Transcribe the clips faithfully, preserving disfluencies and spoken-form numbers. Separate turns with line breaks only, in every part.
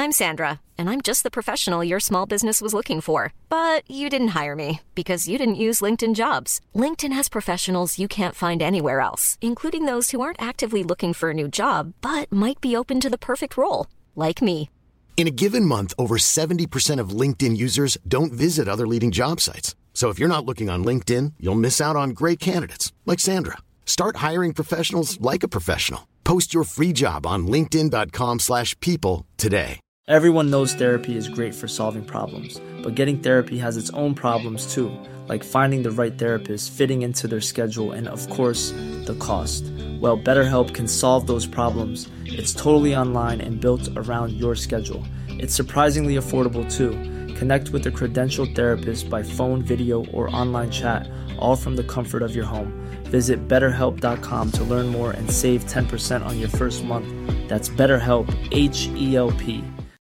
I'm Sandra, and I'm just the professional your small business was looking for. But you didn't hire me because you didn't use LinkedIn Jobs. LinkedIn has professionals you can't find anywhere else, including those who aren't actively looking for a new job, but might be open to the perfect role, like me.
In a given month, over seventy percent of LinkedIn users don't visit other leading job sites. So if you're not looking on LinkedIn, you'll miss out on great candidates like Sandra. Start hiring professionals like a professional. Post your free job on linkedin dot com slash people today.
Everyone knows therapy is great for solving problems, but getting therapy has its own problems too, like finding the right therapist, fitting into their schedule, and of course, the cost. Well, BetterHelp can solve those problems. It's totally online and built around your schedule. It's surprisingly affordable too. Connect with a credentialed therapist by phone, video, or online chat, all from the comfort of your home. Visit better help dot com to learn more and save ten percent on your first month. That's BetterHelp, H E L P.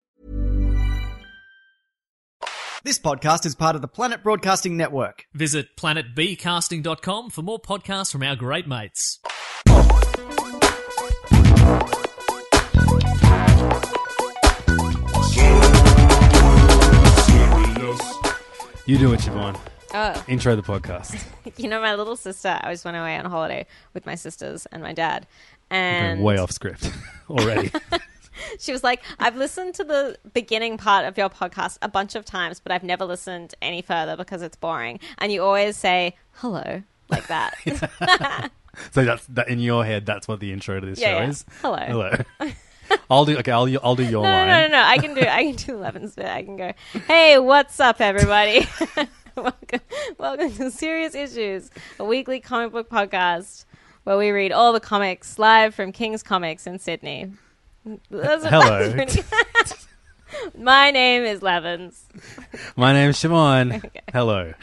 This podcast is part of the Planet Broadcasting Network.
Visit planet b casting dot com for more podcasts from our great mates.
You do it, Siobhan.
Oh.
Intro the podcast.
You know, my little sister, I was went away on holiday with my sisters and my dad.
You're
And
going way off script already.
she was like, I've listened to the beginning part of your podcast a bunch of times, but I've never listened any further because it's boring. And you always say, hello, like that.
So that's that in your head. That's what the intro to this
Yeah,
show
yeah.
is.
Hello.
Hello. I'll do. Okay, I'll I'll do your
No,
line.
no, no, no. I can do I can do Levin's bit. I can go, hey, what's up, everybody? welcome, welcome to Serious Issues, a weekly comic book podcast where we read all the comics live from King's Comics in Sydney. That's,
Hello.
that's pretty- My name is Levins.
My name's Siobhan.
Okay.
Hello.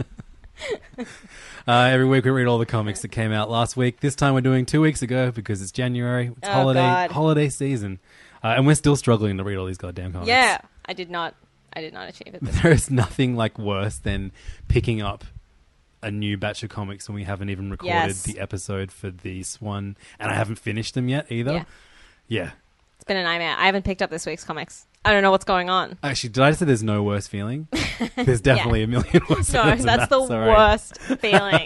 Uh, every week we read all the comics that came out last week. This time we're doing two weeks ago because it's January. It's
Oh,
holiday
God.
holiday season, uh, and we're still struggling to read all these goddamn comics.
Yeah, I did not. I did not achieve it.
There is nothing like worse than picking up a new batch of comics when we haven't even recorded
Yes.
the episode for this one, and I haven't finished them yet either.
Yeah.
Yeah.
It's been a nightmare. I haven't picked up this week's comics. I don't know what's going on.
Actually, did I say there's no worse feeling? There's definitely
Yeah.
a million worse
No,
feelings than
that's
that.
the
Sorry.
worst feeling.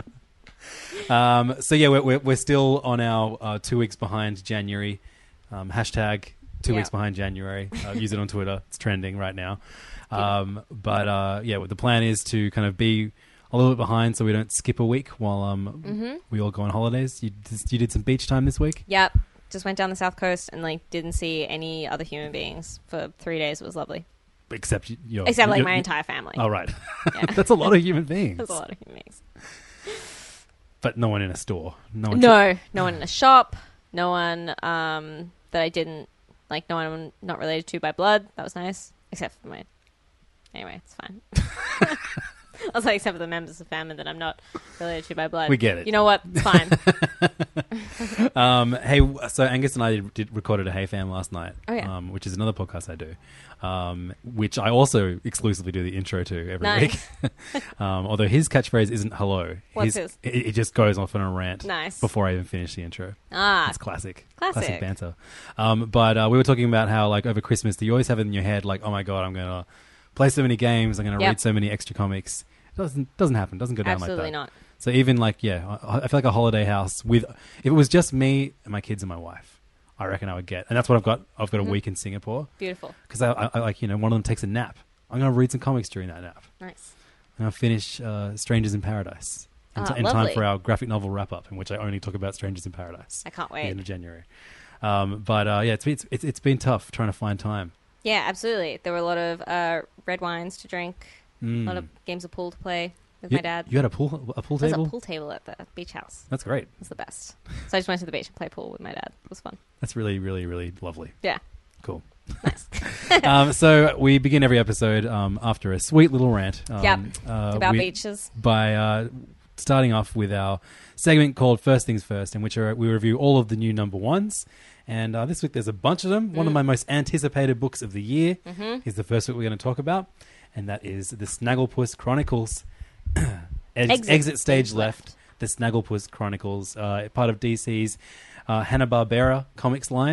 Um, so yeah, we're, we're we're still on our uh, two weeks behind January. Um, hashtag two
Yeah.
weeks behind January. Uh, use it on Twitter. It's trending right now. Um, but uh, yeah, the plan is to kind of be a little bit behind so we don't skip a week while um
Mm-hmm.
we all go on holidays. You you did some beach time this week.
Yep. Just went down the south coast and like didn't see any other human beings for three days. It was lovely.
Except you- your
Except like
your-
my entire family.
Oh right,
Yeah.
that's a lot of human beings.
There's a lot of human beings.
But no one in a store. No one.
No, no one in a shop. No one um, that I didn't like. No one not related to by blood. That was nice. Except for my. Anyway, it's fine. I was like, except for the members of family that I'm not related to by blood.
We get it.
You know what? It's fine.
Um, hey, so Angus and I did, did recorded a Hey Fam last night,
Oh, yeah.
um, which is another podcast I do, um, which I also exclusively do the intro to every
Nice.
week. um, although his catchphrase isn't hello.
What's his?
It, it just goes off on a rant
Nice.
before I even finish the intro.
Ah,
It's classic.
Classic.
banter. Um, but uh, we were talking about how, like, over Christmas, you always have it in your head, like, oh my God, I'm going to play so many games, I'm going to
Yep.
read so many extra comics. It doesn't, doesn't happen. doesn't go down
absolutely
like that.
not.
So even like, yeah, I, I feel like a holiday house with, if it was just me and my kids and my wife, I reckon I would get. And that's what I've got. I've got a
Mhm.
week in Singapore.
Beautiful.
Because I, I, I like, you know, one of them takes a nap. I'm going to read some comics during that nap.
Nice.
And I'll finish uh, Strangers in Paradise in,
Ah,
t- in time
lovely.
for our graphic novel wrap-up, in which I only talk about Strangers in Paradise.
I can't
At the
wait.
end of January. Um, but uh, yeah, it's, it's, it's, it's been tough trying to find time.
Yeah, absolutely. There were a lot of uh, red wines to drink,
Mm.
a lot of games of pool to play with
You,
my dad.
you had a pool, a pool
There's
table?
a pool table at the beach house.
That's great.
It was the best. So I just went to the beach and played pool with my dad. It was fun.
That's really, really, really lovely.
Yeah.
Cool.
Nice.
um, so we begin every episode um, after a sweet little rant. Um,
Yep.
uh,
About
we-
beaches.
By uh, starting off with our segment called First Things First, in which are, we review all of the new number ones. And uh, this week there's a bunch of them. One of
Mm.
my most anticipated books of the year
Mhm.
is the first book we're going to talk about, and that is The Snagglepuss Chronicles. Ex-
Exit
exit, Stage
Stage
Left.
Left.
The Snagglepuss Chronicles, uh, part of D C's uh, Hanna-Barbera comics line.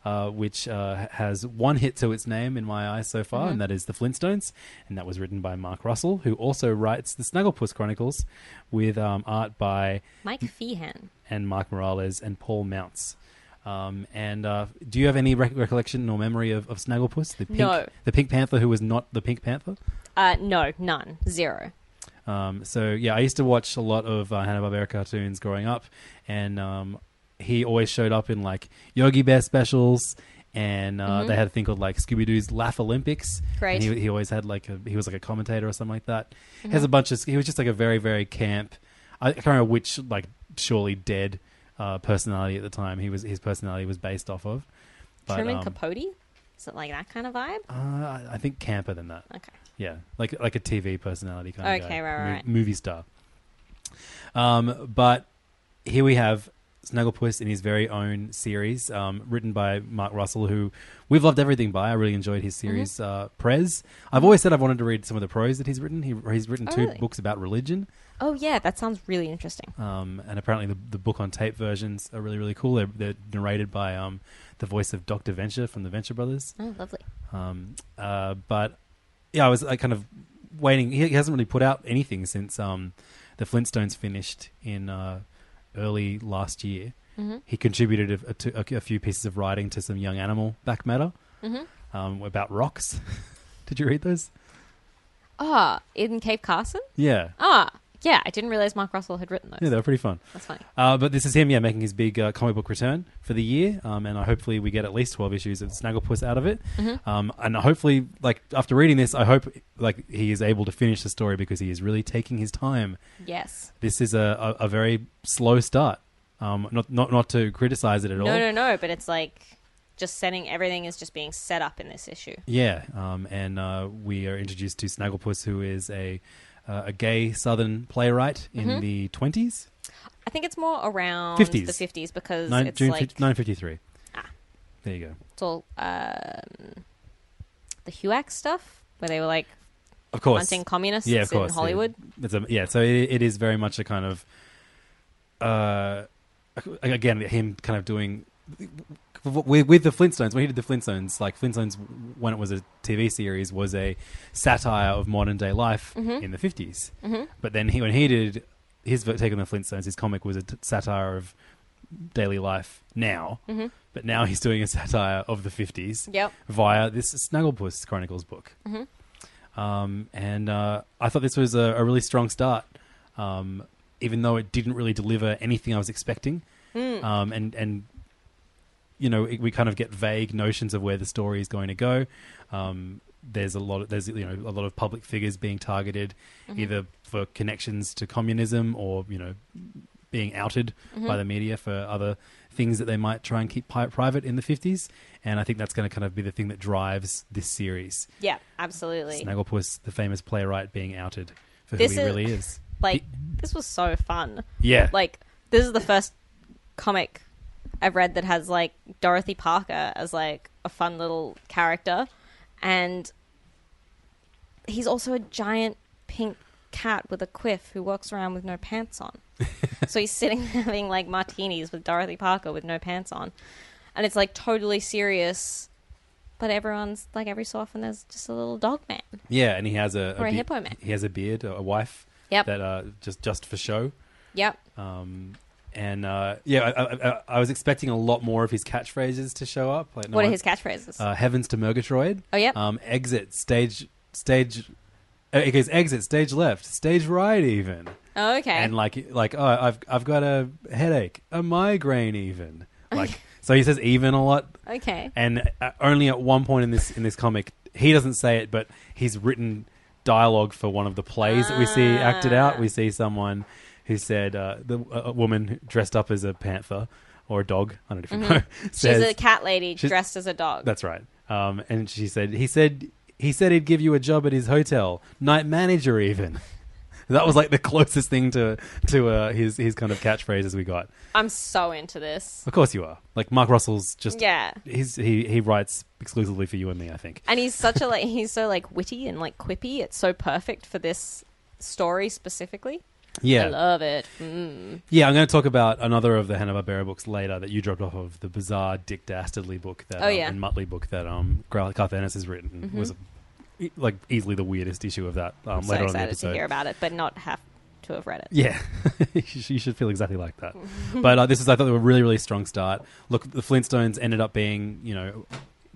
uh, which uh, has one hit to its name in my eyes so far,
Mm-hmm.
and that is The Flintstones, and that was written by Mark Russell, who also writes The Snagglepuss Chronicles, with um, art by
Mike Feehan.
and Mark Morales and Paul Mounts. Um, and uh, do you have any rec- recollection or memory of, of Snagglepuss, the pink,
No.
the Pink Panther who was not the Pink Panther?
Uh, no, none. Zero.
Um, so yeah, I used to watch a lot of uh, Hanna-Barbera cartoons growing up, and um, he always showed up in like Yogi Bear specials, and uh,
Mm-hmm.
they had a thing called like Scooby-Doo's Laugh Olympics.
Great.
And he, he always had like a, he was like a commentator or something like that.
Mm-hmm.
He has a bunch of, he was just like a very, very camp, I can't remember which like surely dead uh, personality at the time he was, his personality was based off of. But,
Truman
um,
Capote? Is it like that kind of vibe?
uh, I think camper than that.
Okay.
Yeah, like like a T V personality kind of
Okay,
guy.
right, right,
Mo-
right.
movie star. Um, but here we have Snagglepuss in his very own series, um, written by Mark Russell, who we've loved everything by. I really enjoyed his series,
Mm-hmm.
uh, Prez. I've always said I've wanted to read some of the prose that he's written. He, he's written
Oh,
two
really?
books about religion,
Oh, yeah, that sounds really interesting.
um, and apparently the, the book on tape versions are really, really cool. They're, they're narrated by um, the voice of Doctor Venture from the Venture Brothers.
Oh, lovely.
Um, uh, but yeah, I was like, kind of waiting. He, he hasn't really put out anything since um, the Flintstones finished in uh, early last year.
Mm-hmm.
He contributed a, a, to, a, a few pieces of writing to some Young Animal back matter
Mm-hmm.
um, about rocks. Did you read those?
Ah, in Cape Carson?
Yeah.
Ah, yeah, I didn't realize Mark Russell had written those.
Yeah, they were pretty fun.
That's funny.
Uh, but this is him, yeah, making his big uh, comic book return for the year, um, and uh, hopefully we get at least twelve issues of Snagglepuss out of it.
Mm-hmm.
Um, and hopefully, like after reading this, I hope like he is able to finish the story because he is really taking his time.
Yes.
This is a, a, a very slow start. Um, not not not to criticize it at all.
No, no, no, but it's like just setting, everything is just being set up in this issue.
Yeah, um, and uh, we are introduced to Snagglepuss, who is a uh, a gay Southern playwright in
Mm-hmm.
the twenties.
I think it's more around
fifties.
the fifties because
Nine,
it's
June
like,
nine fifty three.
Ah.
There you go.
it's all um, the Huax stuff where they were like
Of course,
hunting communists
yeah, of course.
in Hollywood.
Yeah, it's a, yeah so it, it is very much a kind of, uh, again, him kind of doing with, with the Flintstones. When he did the Flintstones, like Flintstones, when it was a T V series, was a satire of modern day life
Mm-hmm.
in the fifties. Mm-hmm. But then he, when he did his take on the Flintstones, his comic was a t- satire of daily life now.
Mm-hmm.
But now he's doing a satire of the fifties
Yep.
via this Snagglepuss Chronicles book.
Mm-hmm.
Um, and uh, I thought this was a, a really strong start, um, even though it didn't really deliver anything I was expecting.
Mm.
Um, and, and, you know, it, we kind of get vague notions of where the story is going to go. Um, there's a lot of, there's, you know, a lot of public figures being targeted
Mm-hmm.
either for connections to communism or, you know, being outed
Mm-hmm.
by the media for other things that they might try and keep pi- private in the fifties. And I think that's going to kind of be the thing that drives this series.
Yeah, absolutely.
Snagglepuss, the famous playwright, being outed for
This
who he
is-
really is.
Like,
He-
this was so fun.
yeah.
Like, this is the first comic I've read that has, like, Dorothy Parker as, like, a fun little character. And he's also a giant pink cat with a quiff who walks around with no pants on. So he's sitting there having, like, martinis with Dorothy Parker with no pants on. And it's, like, totally serious. But everyone's, like, every so often there's just a little dog man.
yeah, and he has a,
Or a
be-
hippo man.
He has a beard, a wife.
Yep.
That uh, just just for show.
Yep.
Um, and uh, yeah, I, I, I, I was expecting a lot more of his catchphrases to show up. Like, no
What are
one-
his catchphrases?
Uh, Heavens to Murgatroyd.
Oh, yep.
Um, exit stage stage. Uh, it goes exit stage left, stage right, even.
oh, okay.
And like like oh, I've I've got a headache, a migraine, even. Like so, he says even a lot.
okay.
And uh, only at one point in this in this comic, he doesn't say it, but he's written dialogue for one of the plays that we see acted out. We see someone who said uh, the a woman dressed up as a panther or a dog. I don't know if you know. says,
She's a cat lady
she's-
dressed as a dog.
That's right. Um, and she said he said he said he'd give you a job at his hotel, night manager, even. That was like the closest thing to to uh, his his kind of catchphrases we got.
I'm so into this.
Of course you are. Like Mark Russell's just
Yeah.
He's he he writes exclusively for you and me, I think.
And he's such a like he's so like witty and like quippy. It's so perfect for this story specifically.
Yeah.
I love it. Mm.
Yeah, I'm going to talk about another of the Hanna-Barbera books later that you dropped off of, the bizarre Dick Dastardly book that
Oh,
um,
yeah.
and Muttley book that um, Garth Ennis has written.
Mm-hmm.
Was e- like easily the weirdest issue of that um,
I'm so
later on in the
excited
episode.
to hear about it, but not have to have read it.
Yeah, you should you should feel exactly like that. But uh, this is, I thought, a really, really strong start. Look, the Flintstones ended up being, you know,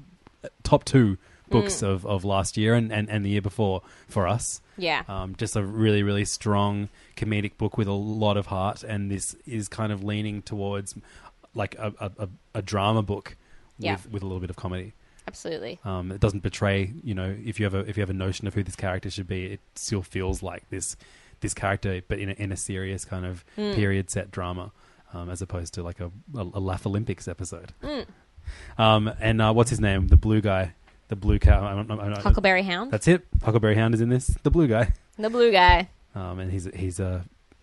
top two books
Mm.
of, of last year and, and, and the year before for us.
Yeah.
Um, just a really, really strong comedic book with a lot of heart, and this is kind of leaning towards like a, a, a, a drama book with,
Yeah.
with a little bit of comedy.
Absolutely.
Um, it doesn't betray, you know, if you have a if you have a notion of who this character should be, it still feels like this this character, but in a, in a serious kind of
Mm.
period set drama, um, as opposed to like a, a, a Laugh Olympics episode.
Mm.
Um, and uh, what's his name? The blue guy, the blue cow. I don't, I don't,
Huckleberry Hound.
That's it. Huckleberry Hound is in this. The blue guy,
The blue guy.
um, and he's he's a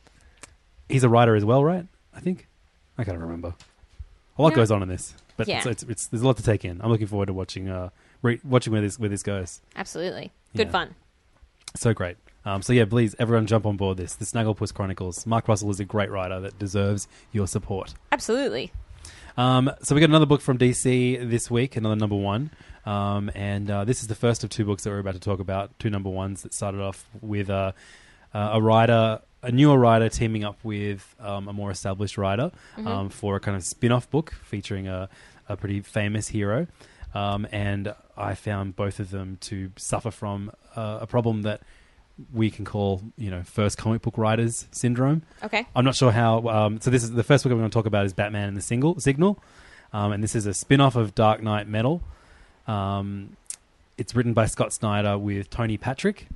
he's a writer as well, right? I think I can't remember. A lot
No.
goes on in this, but
Yeah.
it's, it's, it's there's a lot to take in. I'm looking forward to watching uh re- watching where this where this goes.
Absolutely. Good
Yeah.
fun.
So great. Um, so yeah, please everyone jump on board this. The Snagglepuss Chronicles. Mark Russell is a great writer that deserves your support.
Absolutely.
Um, so we got another book from D C this week, another number one. Um, and uh, this is the first of two books that we're about to talk about, two number ones that started off with uh, uh, a writer, a newer writer teaming up with um, a more established writer
Mm-hmm.
um, for a kind of spin-off book featuring a, a pretty famous hero. Um, and I found both of them to suffer from uh, a problem that we can call, you know, first comic book writers syndrome.
Okay.
I'm not sure how. Um, so this is the first book I'm going to talk about is Batman and the Single Signal, um, and this is a spin-off of Dark Knight Metal. Um, it's written by Scott Snyder with Tony Patrick.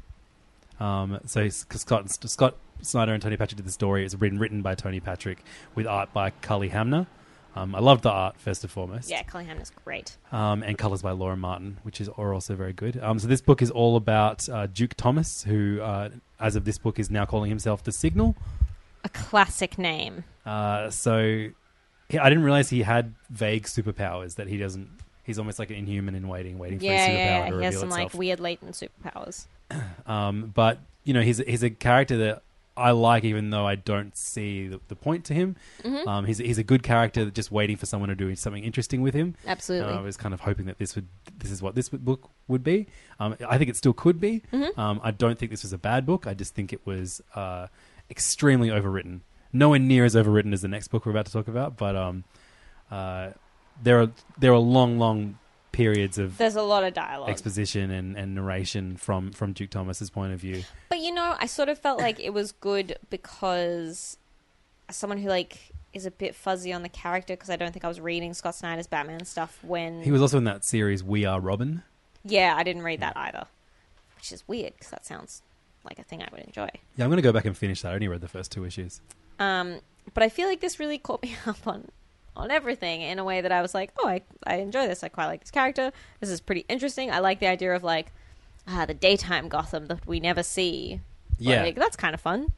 Um, so s- Scott Scott Snyder and Tony Patrick did the story. It's written written by Tony Patrick with art by Cully Hamner. Um, I love the art first and foremost.
Yeah, Cully Hamner's great.
Um, and colours by Laura Martin, which is are also very good. Um, so this book is all about uh, Duke Thomas, who, uh, as of this book, is now calling himself the Signal.
A classic name.
Uh, so he, I didn't realize he had vague superpowers that he doesn't. He's almost like an inhuman in waiting, waiting
Yeah,
for his superpower
yeah,
to
yeah.
reveal
He has some
itself.
like weird latent superpowers.
Um, but you know, he's he's a character that I like, even though I don't see the, the point to him.
Mm-hmm.
Um, he's he's a good character that just waiting for someone to do something interesting with him.
Absolutely.
Uh, I was kind of hoping that this would this is what this book would be. Um, I think it still could be.
Mm-hmm.
Um, I don't think this was a bad book. I just think it was uh, extremely overwritten. Nowhere near as overwritten as the next book we're about to talk about, but um, uh, there are there are long, long periods of
There's a lot of dialogue.
exposition and, and narration from, from Duke Thomas's point of view.
But you know, I sort of felt like it was good because as someone who like is a bit fuzzy on the character, because I don't think I was reading Scott Snyder's Batman stuff when
He was also in that series We Are Robin.
yeah, I didn't read that either, which is weird because that sounds like a thing I would enjoy.
Yeah, I'm going to go back and finish that. I only read the first two issues.
Um, but I feel like this really caught me up on on everything in a way that I was like, oh, I I enjoy this. I quite like this character. This is pretty interesting. I like the idea of like ah, the daytime Gotham that we never see.
Yeah.
Like, that's kind of fun.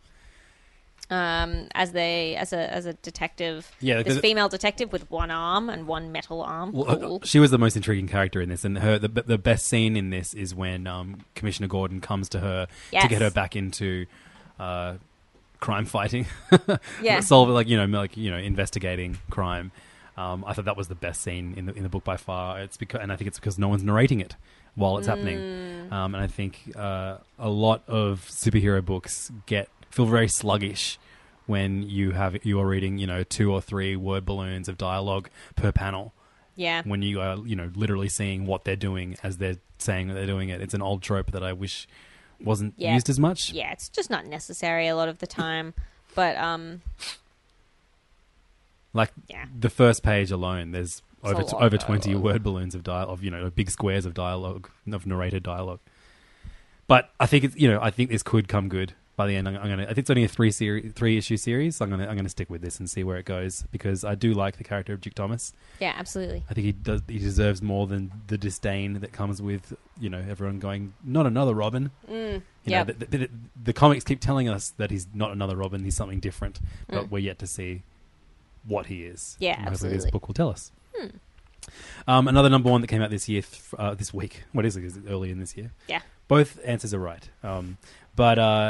Um, as they as a as a detective,
Yeah,
this
because-
female detective with one arm and one metal arm.
Well, uh,
cool.
she was the most intriguing character in this, and her the, the best scene in this is when um, Commissioner Gordon comes to her
Yes.
to get her back into uh, crime fighting.
Yeah.
solve like you know like you know investigating crime. Um, I thought that was the best scene in the in the book by far. It's because, and I think it's because no one's narrating it while it's happening.
Mm.
Um, and I think uh, a lot of superhero books get feel very sluggish when you have you are reading you know two or three word balloons of dialogue per panel.
Yeah.
When you are you know literally seeing what they're doing as they're saying that they're doing it. It's an old trope that I wish wasn't
Yeah.
used as much.
Yeah, it's just not necessary a lot of the time. But um,
Like
Yeah.
the first page alone, there's
It's a
over
lot
over
of
twenty
dialogue.
word balloons of dialogue, of you know big squares of dialogue of narrated dialogue. But I think it's you know I think this could come good by the end. I'm, I'm gonna I think it's only a three series three issue series. So I'm gonna I'm gonna stick with this and see where it goes because I do like the character of Duke Thomas.
yeah, absolutely.
I think he does he deserves more than the disdain that comes with you know everyone going not another Robin.
Mm,
You
yeah.
know, the, the, the comics keep telling us that he's not another Robin, he's something different, but
Mm.
we're yet to see what he is.
Yeah,
and hopefully this
absolutely.
book will tell us.
Hmm.
Um, another number one that came out this year, th- uh, this week. What is it? Is it early in this year?
Yeah.
Both answers are right. Um, but uh,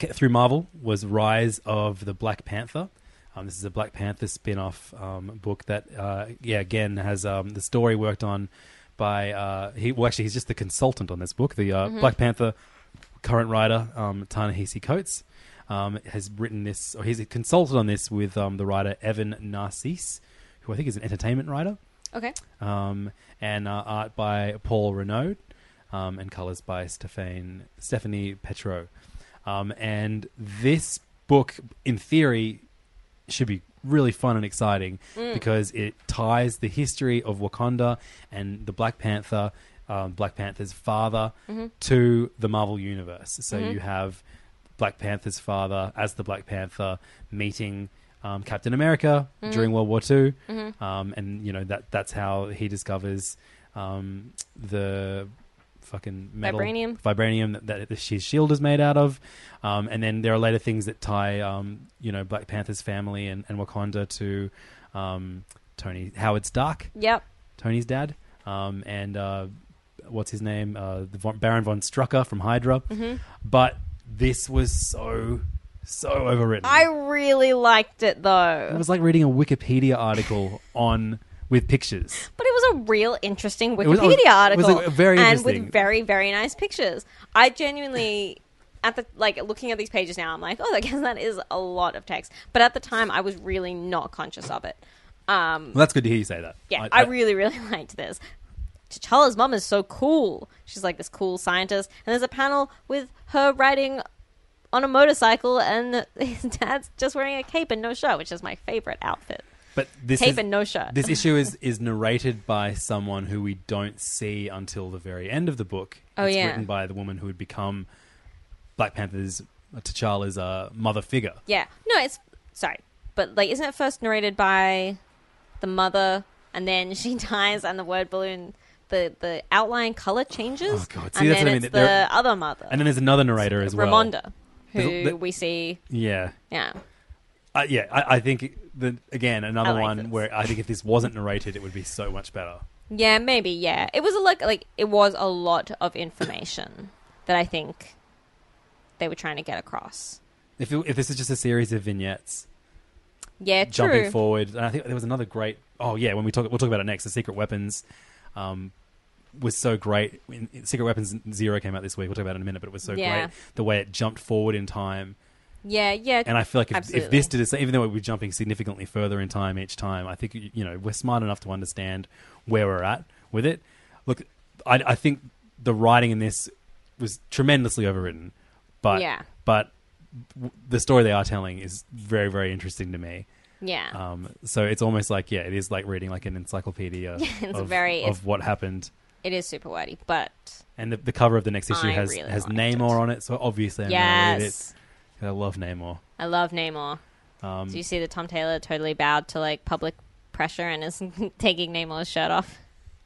through Marvel was Rise of the Black Panther. Um, this is a Black Panther spin-off um, book that, uh, yeah, again, has um, the story worked on by... Uh, he Well, actually, he's just the consultant on this book. The uh, mm-hmm. Black Panther current writer, um, Ta-Nehisi Coates, um, has written this... Or he's a consultant on this with um, the writer Evan Narcisse, who I think is an entertainment writer.
Okay.
Um, and uh, art by Paul Renaud, um, and colours by Stéphane, Stephanie Petro. Um, and this book, in theory... should be really fun and exciting mm. because it ties the history of Wakanda and the Black Panther, um, Black Panther's father, mm-hmm. to the Marvel Universe. So mm-hmm. you have Black Panther's father as the Black Panther meeting um, Captain America mm-hmm. during World War Two, mm-hmm. um, and you know that that's how he discovers um, the fucking metal
vibranium,
vibranium that, that his shield is made out of. Um, and then there are later things that tie, um, you know, Black Panther's family and, and Wakanda to um, Tony Howard Stark.
Yep.
Tony's dad. Um, and uh, what's his name? Uh, the von, Baron von Strucker from Hydra. Mm-hmm. But this was so, so overwritten.
I really liked it, though.
It was like reading a Wikipedia article on... with pictures.
But it was a real interesting Wikipedia
it was, it was,
article.
It was a, very
and
interesting.
with very, very nice pictures. I genuinely, at the like looking at these pages now, I'm like, oh, I guess that is a lot of text. But at the time, I was really not conscious of it. Um,
well, that's good to hear you say that.
Yeah, I, I, I really, really liked this. T'Challa's mum is so cool. She's like this cool scientist. And there's a panel with her riding on a motorcycle and his dad's just wearing a cape and no shirt, which is my favorite outfit.
But this
Cape
is,
and no shirt.
This issue is, is narrated by someone who we don't see until the very end of the book.
Oh,
it's
yeah.
written by the woman who would become Black Panther's, T'Challa's uh, mother figure.
Yeah. No, it's... Sorry. But, like, isn't it first narrated by the mother and then she dies and the word balloon... The, the outline colour changes?
Oh, God. See,
and
that's
then
what I mean.
it's
There,
the other mother.
And then there's another narrator as well.
Ramonda, who
There's- there-
we see...
Yeah.
Yeah.
Uh, yeah, I, I think that again another
I like
one
this.
where I think if this wasn't narrated, it would be so much better.
Yeah, maybe, yeah. It was a, like like it was a lot of information that I think they were trying to get across.
If it, if this is just a series of vignettes,
Yeah, true.
jumping forward, and I think there was another great. Oh yeah, when we talk, we'll talk about it next. The Secret Weapons um, was so great. In, in Secret Weapons Zero came out this week. We'll talk about it in a minute, but it was so
Yeah.
great the way it jumped forward in time.
Yeah, yeah.
And I feel like if, if
absolutely.
this did it, even though we're jumping significantly further in time each time, I think you know we're smart enough to understand where we're at with it. Look, I, I think the writing in this was tremendously overwritten, but
Yeah.
but w- the story they are telling is very very interesting to me.
Yeah.
Um, so it's almost like yeah, it is like reading like an encyclopedia
It's
of,
very-
of
it's-
what happened.
It is super wordy, but...
And the, the cover of the next issue
I
has
really
has
liked
Namor
it.
on it, so obviously I'm going to read it.
Yes.
I love Namor.
I love Namor.
Um,
Do you see that Tom Taylor totally bowed to like public pressure and is taking Namor's shirt off?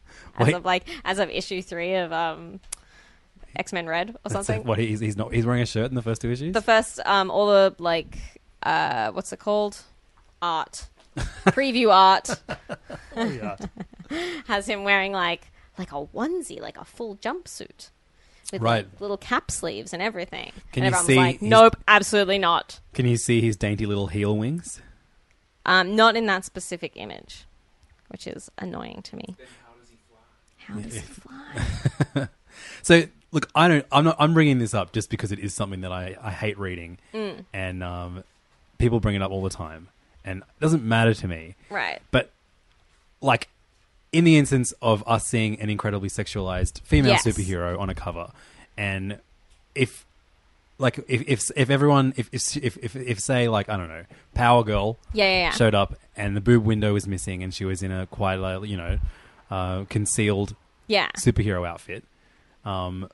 As
Wait.
of like as of issue three of um, X-Men Red or
that's
something.
what he's he's not he's wearing a shirt in the first two issues.
The first, um, all the like, uh, what's it called? Art, preview art
Oh, yeah.
has him wearing like like a onesie, like a full jumpsuit, with
Right.
like, little cap sleeves and everything.
Can
and
you
everyone
see
was like,
his-
"Nope, absolutely not."
Can you see his dainty little heel wings?
Um, not in that specific image, which is annoying to me. How does he fly?
So look, I don't. I'm not. I'm bringing this up just because it is something that I, I hate reading,
Mm.
and um, people bring it up all the time, and it doesn't matter to me.
Right.
But like in the instance of us seeing an incredibly sexualized female
Yes.
superhero on a cover, and if like if if if everyone if if if, if, if say like I don't know Power Girl
Yeah, yeah, yeah.
showed up and the boob window was missing and she was in a quite a, you know uh, concealed
Yeah.
superhero outfit, um,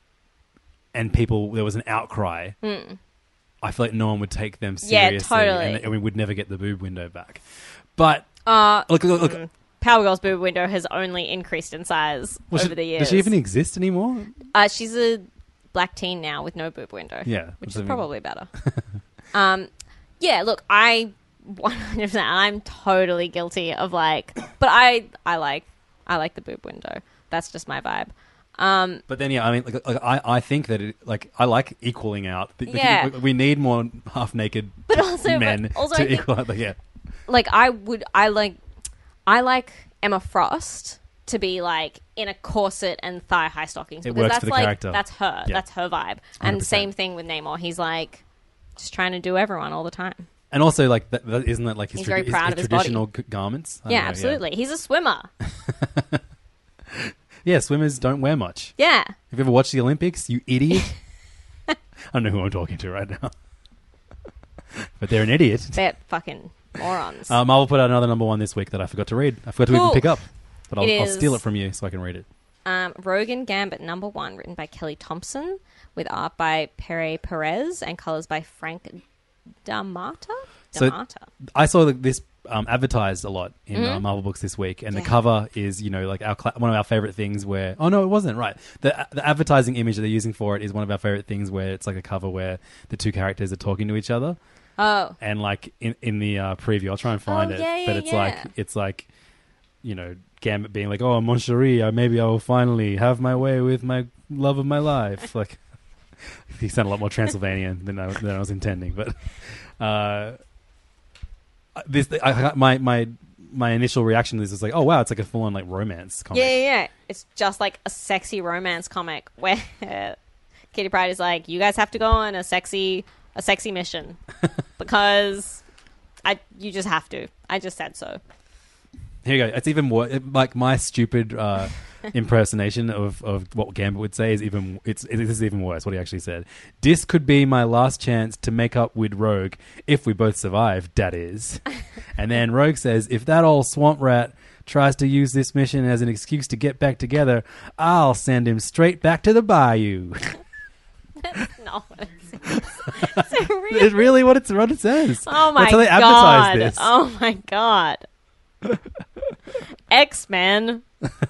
and people there was an outcry.
Mm.
I feel like no one would take them
Yeah,
seriously,
totally.
and, and we would never get the boob window back. But
Uh,
look, look, look.
mm. Power Girl's boob window has only increased in size
Was
over
she-
the years.
Does she even exist anymore?
Uh, she's a black teen now with no boob window.
Yeah,
which
that's
is
what I mean.
probably better. um, yeah. Look, I one hundred percent. I'm totally guilty of like, but I I like I like the boob window. That's just my vibe. Um,
But then, yeah, I mean, like, like I, I think that it, like I like equaling out. The- the-
Yeah.
we, we need more half naked
But also-
men
but also
to
I think-
equal out. Like, yeah,
like I would, I like, I like Emma Frost to be like in a corset and thigh high stockings
It
because
works
that's
for the
like
character.
that's her,
Yeah.
that's her vibe.
one hundred
And
percent.
same thing with Namor. He's like just trying to do everyone all the time.
and also like that, that isn't that like his,
He's very
his-
proud
his
of his body.
traditional g- garments? I
Yeah,
don't know,
absolutely. He's a swimmer.
Yeah, swimmers don't wear much.
Yeah.
Have you ever watched the Olympics? You idiot! I don't know who I'm talking to right now, but they're an idiot.
They're fucking morons.
Uh, Marvel put out another number one this week that I forgot to read. I forgot to even
Cool.
pick up, but I'll,
It
I'll
is-
steal it from you so I can read it.
Um, Rogan Gambit number one, written by Kelly Thompson, with art by Pere Perez and colors by Frank D'Amata.
So-
D'Amata.
I saw that this um, advertised a lot in
Mm-hmm.
uh, Marvel books this week, and
Yeah.
the cover is, you know, like our cla- one of our favorite things. Where oh no, it wasn't right. The the advertising image that they're using for it is one of our favorite things, where it's like a cover where the two characters are talking to each other,
oh,
and like in in the uh, preview, I'll try and find
Oh,
it,
yeah, yeah,
but it's
yeah.
like it's like, you know, Gambit being like, oh, mon chéri, uh, maybe I will finally have my way with my love of my life. Like, he sounded a lot more Transylvanian than I, than I was intending, but. Uh, This I, my my my initial reaction to this is like, oh wow, it's like a full on like romance comic.
yeah, yeah, yeah. It's just like a sexy romance comic where Kitty Pryde is like, you guys have to go on a sexy a sexy mission because I you just have to. I just said so.
Here you go. It's even more it, like my stupid uh, impersonation of, of what Gambit would say is even it's it, this is even worse. What he actually said: "This could be my last chance to make up with Rogue if we both survive. That is." And then Rogue says, "If that old swamp rat tries to use this mission as an excuse to get back together, I'll send him straight back to the bayou."
That's not what it says. It's really-
It's really what it's what it says.
Oh my
That's how they
god!
advertise this.
Oh my god! X-Men.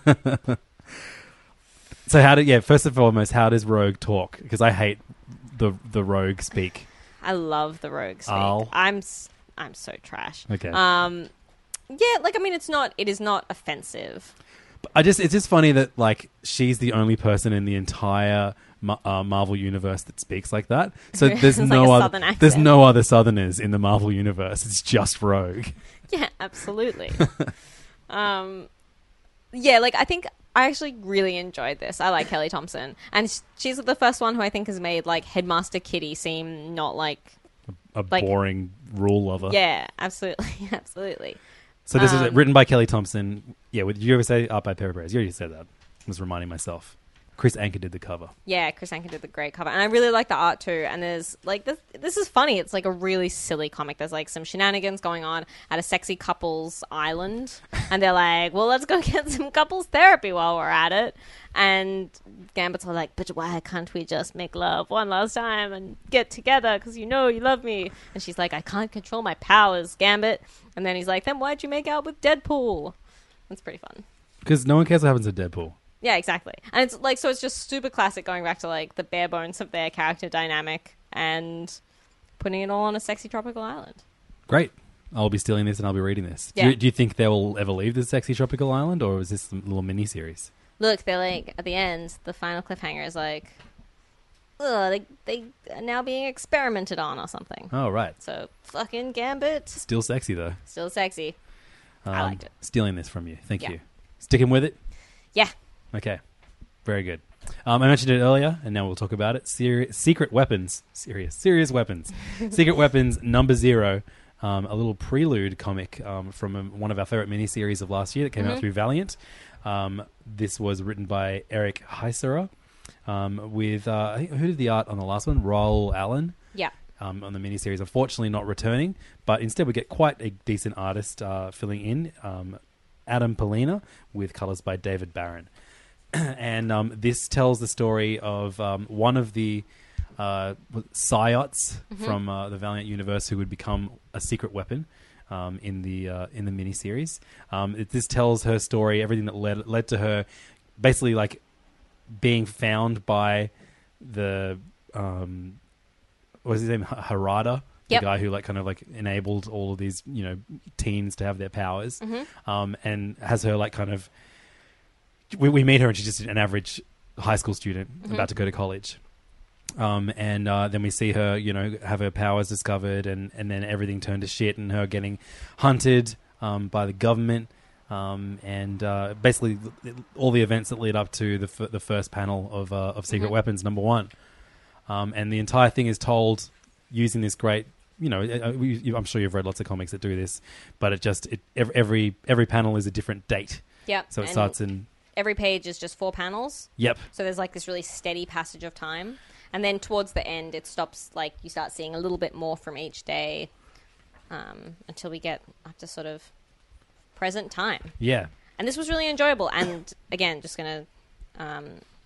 So how do yeah? First and foremost, how does Rogue talk? Because I hate the the Rogue speak.
I love the Rogue speak.
Ow.
I'm s- I'm so trash.
Okay.
Um, yeah, like I mean, it's not. It is not offensive.
I just it's just funny that like she's the only person in the entire Ma- uh, Marvel universe that speaks like that. So there's
It's
no
like a
other
southern accent.
there's no other Southerners in the Marvel universe. It's just Rogue.
Yeah, absolutely. um, yeah, like I think I actually really enjoyed this. I like Kelly Thompson, and sh- she's the first one who I think has made like Headmaster Kitty seem not like.
A
Like-
boring rule lover.
Yeah, absolutely, absolutely.
So this is
Um,
written by Kelly Thompson. Yeah, did you ever say art by Pere Perez? You already said that. I was reminding myself. Chris Anker did the cover.
Yeah, Chris Anker did the great cover, and I really like the art too. And there's like this. This is funny. It's like a really silly comic. There's like some shenanigans going on at a sexy couples island, and they're like, "Well, let's go get some couples therapy while we're at it." And Gambit's all like, "But why can't we just make love one last time and get together? Because you know you love me." And she's like, "I can't control my powers, Gambit." And then he's like, "Then why'd you make out with Deadpool?" That's pretty fun.
Because no one cares what happens to Deadpool.
Yeah, exactly. And it's like, so it's just super classic going back to like the bare bones of their character dynamic and putting it all on a sexy tropical island.
Great. I'll be stealing this and I'll be reading this. Do,
Yeah.
you, do you think they will ever leave the sexy tropical island, or is this a little mini series?
Look, they're like, at the end, the final cliffhanger is like, ugh, they, they are now being experimented on or something.
Oh, right.
So, fucking Gambit.
Still sexy, though.
Still sexy. I
Um,
liked it.
Stealing this from you. Thank
Yeah.
you. Sticking with it?
Yeah.
Okay. Very good. Um, I mentioned it earlier, and now we'll talk about it. Seri- Secret Weapons. Serious. Serious Weapons. Secret Weapons number zero. Um, a little prelude comic um, from um, one of our favorite miniseries of last year that came
Mm-hmm.
out through Valiant. Um, this was written by Eric Heiserer um, with, uh, I think, who did the art on the last one? Raoul Allen.
Yeah.
Um, on the miniseries, unfortunately not returning, but instead we get quite a decent artist uh, filling in, um, Adam Polina, with colours by David Barron. And um, this tells the story of um, one of the uh, Psyots
Mm-hmm.
from uh, the Valiant universe who would become a secret weapon um, in the uh, in the miniseries. Um, it, this tells her story, everything that led led to her, basically like being found by the um, what was his name, H- Harada,
Yep.
the guy who like kind of like enabled all of these, you know, teens to have their powers, um, and has her like kind of. We, we meet her and she's just an average high school student mm-hmm. about to go to college. Um, and uh, then we see her, you know, have her powers discovered, and, and then everything turned to shit, and her getting hunted um, by the government, um, and uh, basically all the events that lead up to the f- the first panel of uh, of Secret mm-hmm. Weapons number one. Um, and the entire thing is told using this great, you know, I'm sure you've read lots of comics that do this, but it just it, every every panel is a different date.
Yeah.
So it
and
starts in
every page is just four panels.
Yep.
So there's like this really steady passage of time. And then towards the end, it stops, like, you start seeing a little bit more from each day um, until we get up to sort of present time.
Yeah.
And this was really enjoyable. And, again, just going to um,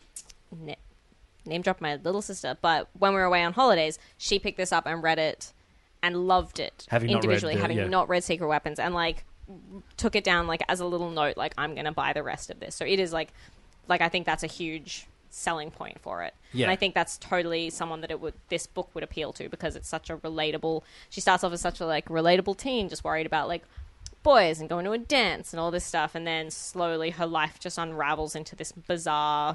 na- name drop my little sister. But when we were away on holidays, she picked this up and read it and loved it
having
individually,
not read the,
having
yeah.
not read Secret Weapons. And, like, took it down, like, as a little note, like, I'm going to buy the rest of this. So it is, like, like I think that's a huge selling point for it.
Yeah.
And I think that's totally someone that it would this book would appeal to, because it's such a relatable she starts off as such a like relatable teen just worried about like boys and going to a dance and all this stuff, and then slowly her life just unravels into this bizarre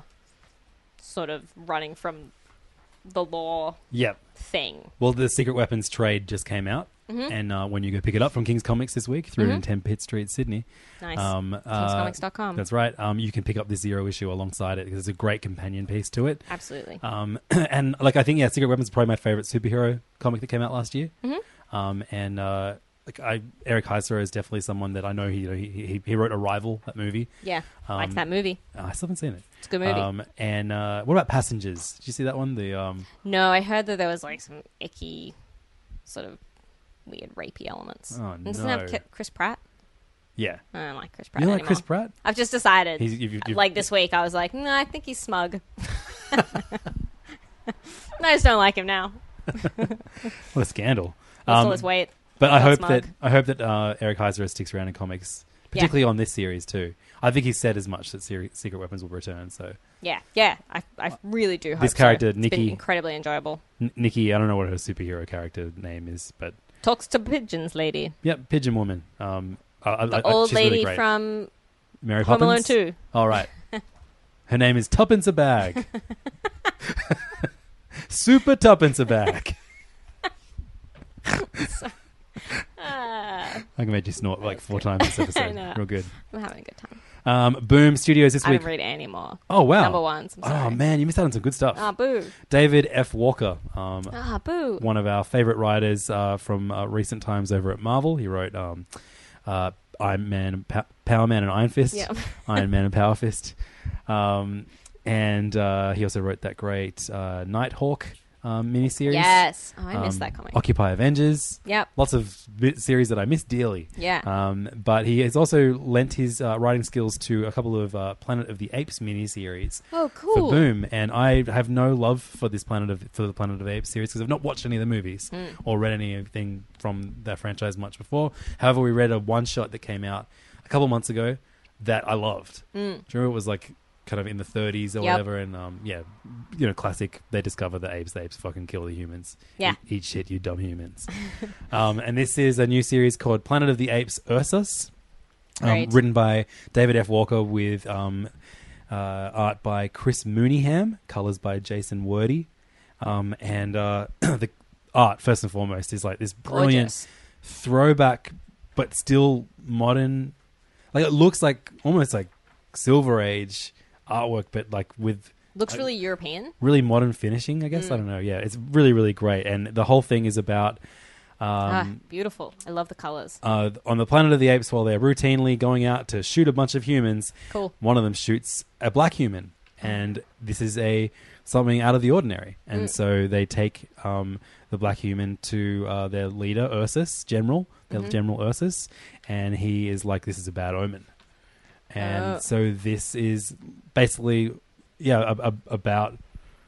sort of running from the law
yep.
thing.
Well, the Secret Weapons trade just came out. Mm-hmm. And uh, when you go pick it up from King's Comics this week, three hundred ten mm-hmm. Pitt Street, Sydney.
Nice.
Um, uh,
Kings Comics dot com.
That's right. Um, you can pick up the Zero issue alongside it because it's a great companion piece to it.
Absolutely.
Um, and like I think, yeah, Secret Weapons is probably my favorite superhero comic that came out last year.
Mm-hmm.
Um, and uh, like I, Eric Heisler is definitely someone that I know. He you know, he, he he wrote Arrival, that movie.
Yeah,
um,
liked that movie.
I still haven't seen it.
It's a good movie.
Um, and uh, what about Passengers? Did you see that one? The um.
No, I heard that there was like some icky, sort of weird rapey elements.
Oh,
Doesn't
no.
it have Chris Pratt?
Yeah.
I don't like Chris Pratt
You
anymore.
like Chris Pratt?
I've just decided.
He's, you've, you've,
like this week, I was like, no, I think he's smug. No, I just don't like him now.
What a scandal.
Lost
Um,
all his weight.
But I
Got
hope
smug.
that I hope that uh, Eric Heisler sticks around in comics, particularly
Yeah.
on this series too. I think he's said as much that Seri- Secret Weapons will return. So
Yeah, yeah, I, I really do hope
This character,
so. It's been
Nikki-
incredibly enjoyable.
N- Nikki, I don't know what her superhero character name is, but
Talks to pigeons, lady.
yep, Pigeon Woman. Um, I,
The
I, I,
old
she's really
lady
great.
from
Mary
Home Alone
Poppins.
two.
All right, her name is Tuppence a bag. Super Tuppence a bag.
Ah,
I can make you snort like four times this episode.
know.
Real good.
I'm having a good time.
Um, Boom Studios this
I
week.
haven't read any more.
Oh wow,
Number ones. I'm
Oh
sorry.
man, you missed out on some good stuff.
Ah, boo.
David F. Walker, um,
Ah, boo.
one of our favorite writers uh, from uh, recent times over at Marvel. He wrote um, uh, Iron Man, pa- Power Man, and Iron Fist.
Yeah.
Iron Man and Power Fist. Um, and uh, he also wrote that great uh, Nighthawk um, miniseries.
Yes. Oh, I missed
Um,
that comic.
Occupy Avengers.
Yep.
Lots of bit series that I miss dearly.
Yeah.
Um, but he has also lent his uh, writing skills to a couple of uh, Planet of the Apes miniseries.
Oh,
For
cool.
Boom, and I have no love for this Planet of for the Planet of the Apes series because I've not watched any of the movies
Mm.
or read anything from that franchise much before. However, we read a one shot that came out a couple months ago that I loved.
Mm.
Do you remember it was like kind of in the thirties or
Yep.
whatever? And um, yeah, you know, classic. They discover the apes. The apes fucking kill the humans.
Yeah.
Eat, eat shit, you dumb humans. um, and this is a new series called Planet of the Apes Ursus, um,
Great.
written by David F. Walker with um, uh, art by Chris Mooneyham, colors by Jason Wordy. Um, and uh, the art, first and foremost, is like this brilliant
Gorgeous.
throwback, but still modern. Like it looks like almost like Silver Age artwork, but like with
Looks
uh,
really European.
really modern finishing, I guess.
Mm.
I don't know. Yeah, it's really, really great. And the whole thing is about
ah,
um,
beautiful. I love the colors.
uh, on the Planet of the Apes, while they're routinely going out to shoot a bunch of humans,
Cool.
one of them shoots a black human. And this is a something out of the ordinary. And
Mm.
so they take um, the black human to uh, their leader, Ursus, General, their
Mhm.
General Ursus, and he is like, this is a bad omen. And
Oh.
so this is basically, yeah, a, a, about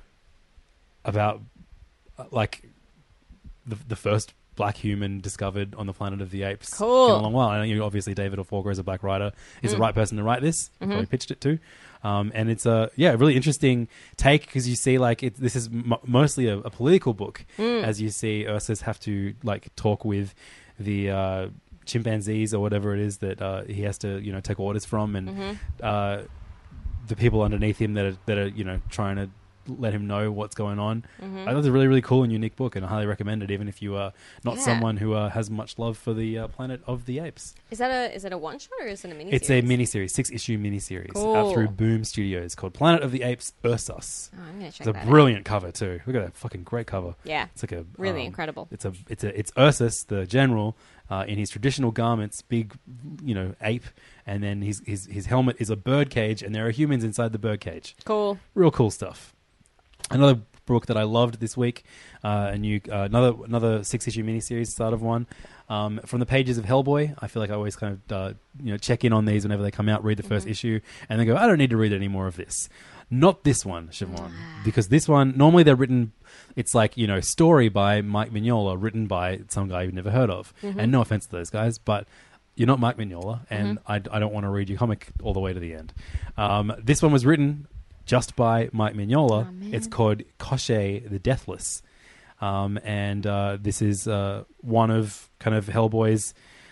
about uh, like the the first black human discovered on the Planet of the Apes
Cool.
in a long while. And you know, obviously David F. Walker as a black writer is
Mm.
the right person to write this. He
Mhm.
probably pitched it to. Um, and it's a yeah, really interesting take because you see like it, this is m- mostly a, a political book
Mm.
as you see Ursus have to like talk with the uh, chimpanzees or whatever it is that uh, he has to you know take orders from and
Mhm.
uh, the people underneath him that are that are you know trying to let him know what's going on.
Mm-hmm.
I thought it was a really, really cool and unique book, and I highly recommend it, even if you are not
Yeah.
someone who uh, has much love for the uh, Planet of the Apes.
Is that a is it a one shot or is it a mini?
It's a miniseries, six-issue miniseries
Cool.
out through Boom Studios called Planet of the Apes Ursus.
Oh, I'm gonna check
It's a
that
brilliant cover, too. Look at that fucking great cover.
out. Yeah,
It's like a...
really
um,
incredible.
It's a it's a it's Ursus, the general, uh, in his traditional garments, big, you know, ape, and then his, his, his helmet is a bird cage, and there are humans inside the bird cage.
Cool.
Real cool stuff. Another book that I loved this week, uh, a new uh, another another six issue miniseries, start of one, um, from the pages of Hellboy. I feel like I always kind of uh, you know check in on these whenever they come out, read the first
Mm-hmm.
issue, and then go, I don't need to read any more of this. Not this one, Siobhan, because this one normally they're written. It's like you know story by Mike Mignola, written by some guy you've never heard of.
Mm-hmm.
And no offense to those guys, but you're not Mike Mignola, and I, I don't want to read your comic all the way to the end. Um, this one was written just by Mike Mignola.
Oh, man.
It's called Koshchei the Deathless. Um, and uh, this is uh, one of kind of Hellboy's,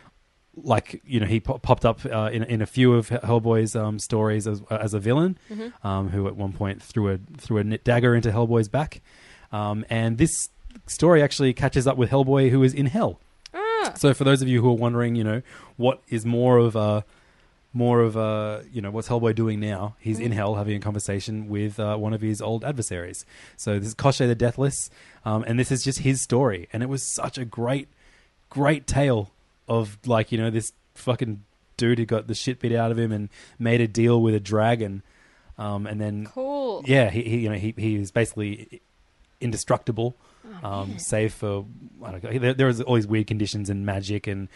like, you know, he po- popped up uh, in, in a few of Hellboy's um, stories as, as a villain,
Mm-hmm.
um, who at one point threw a, threw a knit dagger into Hellboy's back. Um, and this story actually catches up with Hellboy, who is in hell.
Ah.
So for those of you who are wondering, you know, what is more of a... More of a, you know, what's Hellboy doing now? He's in hell having a conversation with uh, one of his old adversaries. So this is Koshchei the Deathless, um, and this is just his story. And it was such a great, great tale of, like, you know, this fucking dude who got the shit beat out of him and made a deal with a dragon. Um, and then,
Cool.
yeah, he, he you know, he, he is basically indestructible,
Oh,
um, save for, I don't know, there, there was all these weird conditions and magic and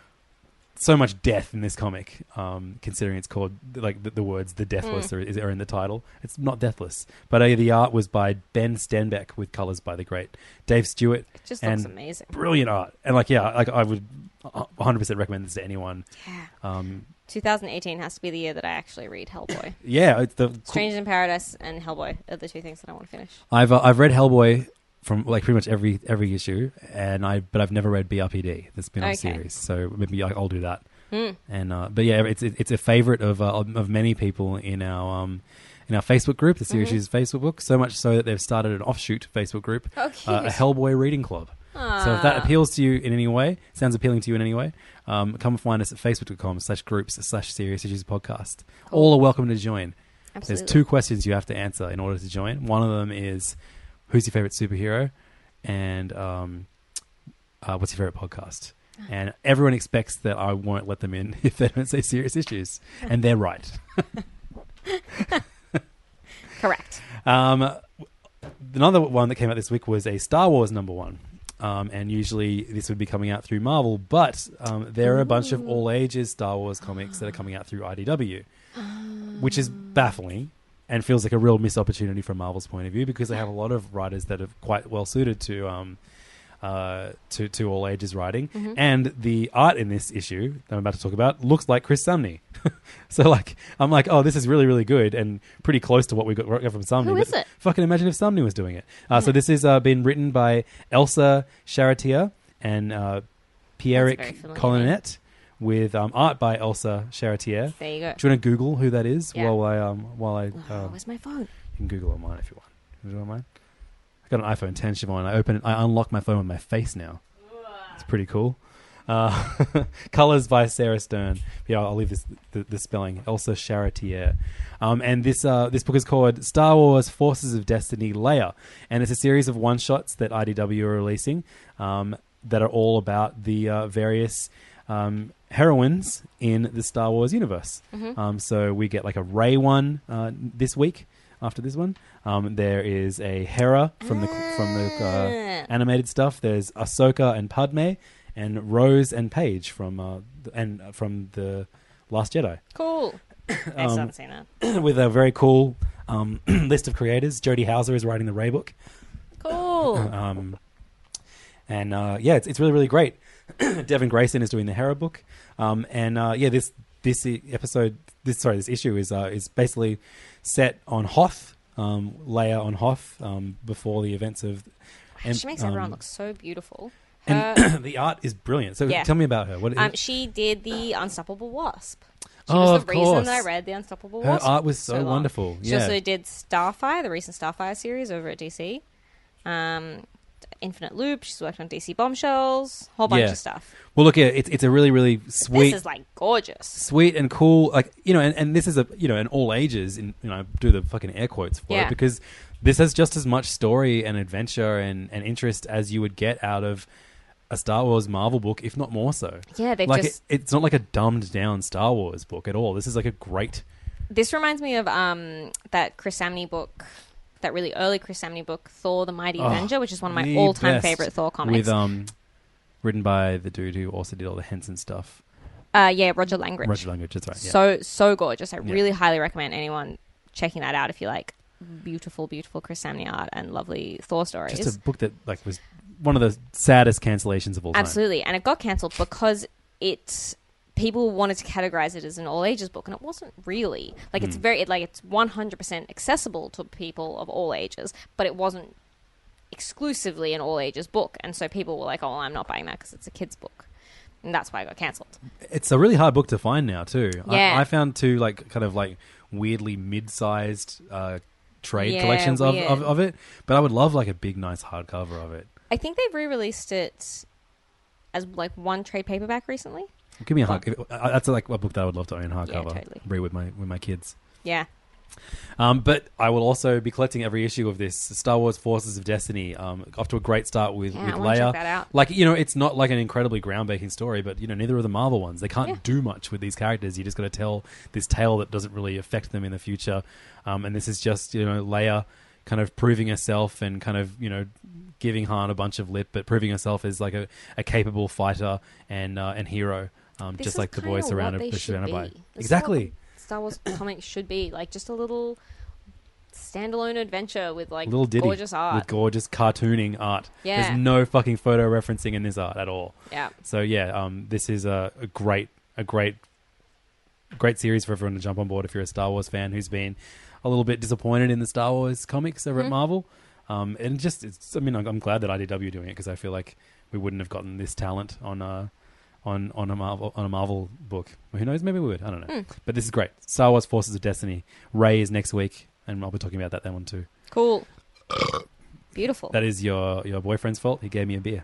so much death in this comic, um, considering it's called, like, the, the words "the deathless" are, is- are in the title. It's not deathless, but uh, the art was by Ben Stenbeck with colors by the great Dave Stewart.
It just
and
looks amazing.
Brilliant art, and like, yeah, like I would one hundred percent recommend this to anyone.
Yeah.
Um,
twenty eighteen has to be the year that I actually read Hellboy.
yeah, it's the
Strange in Paradise and Hellboy are the two things that I want to finish.
I've uh, I've read Hellboy from like pretty much every every issue, and I but I've never read B R P D, the spin-off
Okay.
series. So maybe I- I'll do that.
Mm.
And uh, but yeah, it's it's a favorite of uh, of many people in our um in our Facebook group, the Series
Mm-hmm.
Issues Facebook book. So much so that they've started an offshoot Facebook group,
Oh,
uh,
cute.
a Hellboy reading club. So if that
Ah.
appeals to you in any way, sounds appealing to you in any way, um, come and find us at facebook.com slash groups slash Serious Issues podcast.
Cool.
All are welcome to join.
Absolutely.
There's two questions you have to answer in order to join. One of them is, who's your favorite superhero? And um, uh, what's your favorite podcast? And everyone expects that I won't let them in if they don't say Serious Issues. And they're right.
Correct.
Um, another one that came out this week was a Star Wars number one. Um, and usually this would be coming out through Marvel, but um, there are a bunch of all ages Star Wars comics that are coming out through I D W, which is baffling and feels like a real missed opportunity from Marvel's point of view, because they have a lot of writers that are quite well suited to um, uh, to, to all ages writing.
Mm-hmm.
And the art in this issue that I'm about to talk about looks like Chris Samney. So like, I'm like, oh, this is really, really good and pretty close to what we got got from Samney.
Who
but
is it?
Fucking imagine if Samney was doing it. Uh, So this has uh, been written by Elsa Charretier and uh,
very
Pierrick
familiar
Colinet, with um, art by Elsa Charretier.
There you go.
Do you want to Google who that is
Yeah.
while I um while I
Oh,
um,
where's my phone?
you can Google on mine if you want. You want mine? I got an iPhone ten, Siobhan. I open it. I unlock my phone with my face now. It's pretty cool. Uh, colors by Sarah Stern. Yeah, I'll leave this the, the spelling. Elsa Charretier. Um, and this uh, this book is called Star Wars: Forces of Destiny Leia, and it's a series of one shots that I D W are releasing um, that are all about the uh, various um, heroines in the Star Wars universe.
Mm-hmm.
Um, so we get like a Rey one uh, this week. After this one, um, there is a Hera from the from the uh,
Ah.
animated stuff. There's Ahsoka and Padme, and Rose and Paige from uh, th- and uh, from the Last Jedi,
Cool. I still
Um,
haven't seen that.
with a very cool um, list of creators. Jodie Hauser is writing the Rey book,
Cool.
um, and uh, yeah, it's it's really really great. Devin Grayson is doing the Hera book, um, and uh, yeah, this this e- episode, this sorry, this issue is uh, is basically set on Hoth, um, Leia on Hoth, um, before the events of. and,
she makes everyone
um,
look so beautiful.
And
Her,
the art is brilliant. So
Yeah.
tell me about her. What?
um, she did the Unstoppable Wasp. She
Oh,
was
of
the reason
course.
that I read The Unstoppable
Her
Wasp.
art was so
long.
wonderful.
She
Yeah.
also did Starfire, the recent Starfire series over at D C. Um, Infinite Loop. She's worked on D C Bombshells. Whole bunch
Yeah.
of stuff.
Well, look, yeah, it's it's a really really sweet.
This is like gorgeous.
Sweet and cool, like you know, and, and this is a you know an all ages, in you know, do the fucking air quotes for
Yeah.
it because this has just as much story and adventure and, and interest as you would get out of a Star Wars Marvel book, if not more so.
Yeah, they
like
just.
it, it's not like a dumbed down Star Wars book at all. This is like a great.
This reminds me of um that Chris Samney book, that really early Chris Samney book, Thor: The Mighty
Oh,
Avenger, which is one of my
the
all-time
best.
favorite Thor comics.
With um, written by the dude who also did all the Henson stuff.
uh, yeah, Roger Langridge.
Roger Langridge, that's right. Yeah.
So so gorgeous. I
Yeah.
really highly recommend anyone checking that out if you like beautiful, beautiful Chris Samney art and lovely Thor stories.
Just a book that like was one of the saddest cancellations of all time.
Absolutely, and it got cancelled because it people wanted to categorize it as an all ages book, and it wasn't really. Like
Hmm.
it's very it, like it's one hundred percent accessible to people of all ages, but it wasn't exclusively an all ages book, and so people were like, "Oh, well, I'm not buying that because it's a kids book," and that's why it got cancelled.
It's a really hard book to find now too.
Yeah.
I, I found two like kind of like weirdly mid-sized uh, trade
Yeah,
collections of,
weird.
of, of it, but I would love like a big nice hardcover of it.
I think they've re-released it as like one trade paperback recently.
Give me a hard. If, uh, that's like a book that I would love to own hardcover.
Yeah, totally.
Read with my with my kids.
Yeah.
Um, but I will also be collecting every issue of this Star Wars Forces of Destiny. Um, off to a great start with,
Yeah,
with
I wanna
Leia.
check that out.
Like you know, it's not like an incredibly groundbreaking story, but you know, neither are the Marvel ones. They can't
Yeah.
do much with these characters. You just got to tell this tale that doesn't really affect them in the future. Um, and this is just you know Leia kind of proving herself and kind of you know giving Han a bunch of lip, but proving herself as like a, a capable fighter and uh, and hero. Um,
This
just
is
like the
kinda
boys
what
surrounded,
they
they're
should
surrounded by.
be. This is
Exactly.
what Star Wars comics should be like, just a little standalone adventure with like
Little ditty
gorgeous art.
with gorgeous cartooning art.
Yeah.
There's no fucking photo referencing in this art at all.
Yeah.
So yeah, um, this is a, a great, a great, great series for everyone to jump on board if you're a Star Wars fan who's been a little bit disappointed in the Star Wars comics over
Mm-hmm.
at Marvel. Um, and just, it's, I mean, I'm, I'm glad that I D W are doing it because I feel like we wouldn't have gotten this talent on uh, on on a Marvel on a Marvel book. Well, who knows? Maybe we would. I don't know.
Mm.
But this is great. Star Wars Forces of Destiny. Rey is next week, and I'll be talking about that that one too.
Cool. Beautiful.
That is your your boyfriend's fault. He gave me a beer.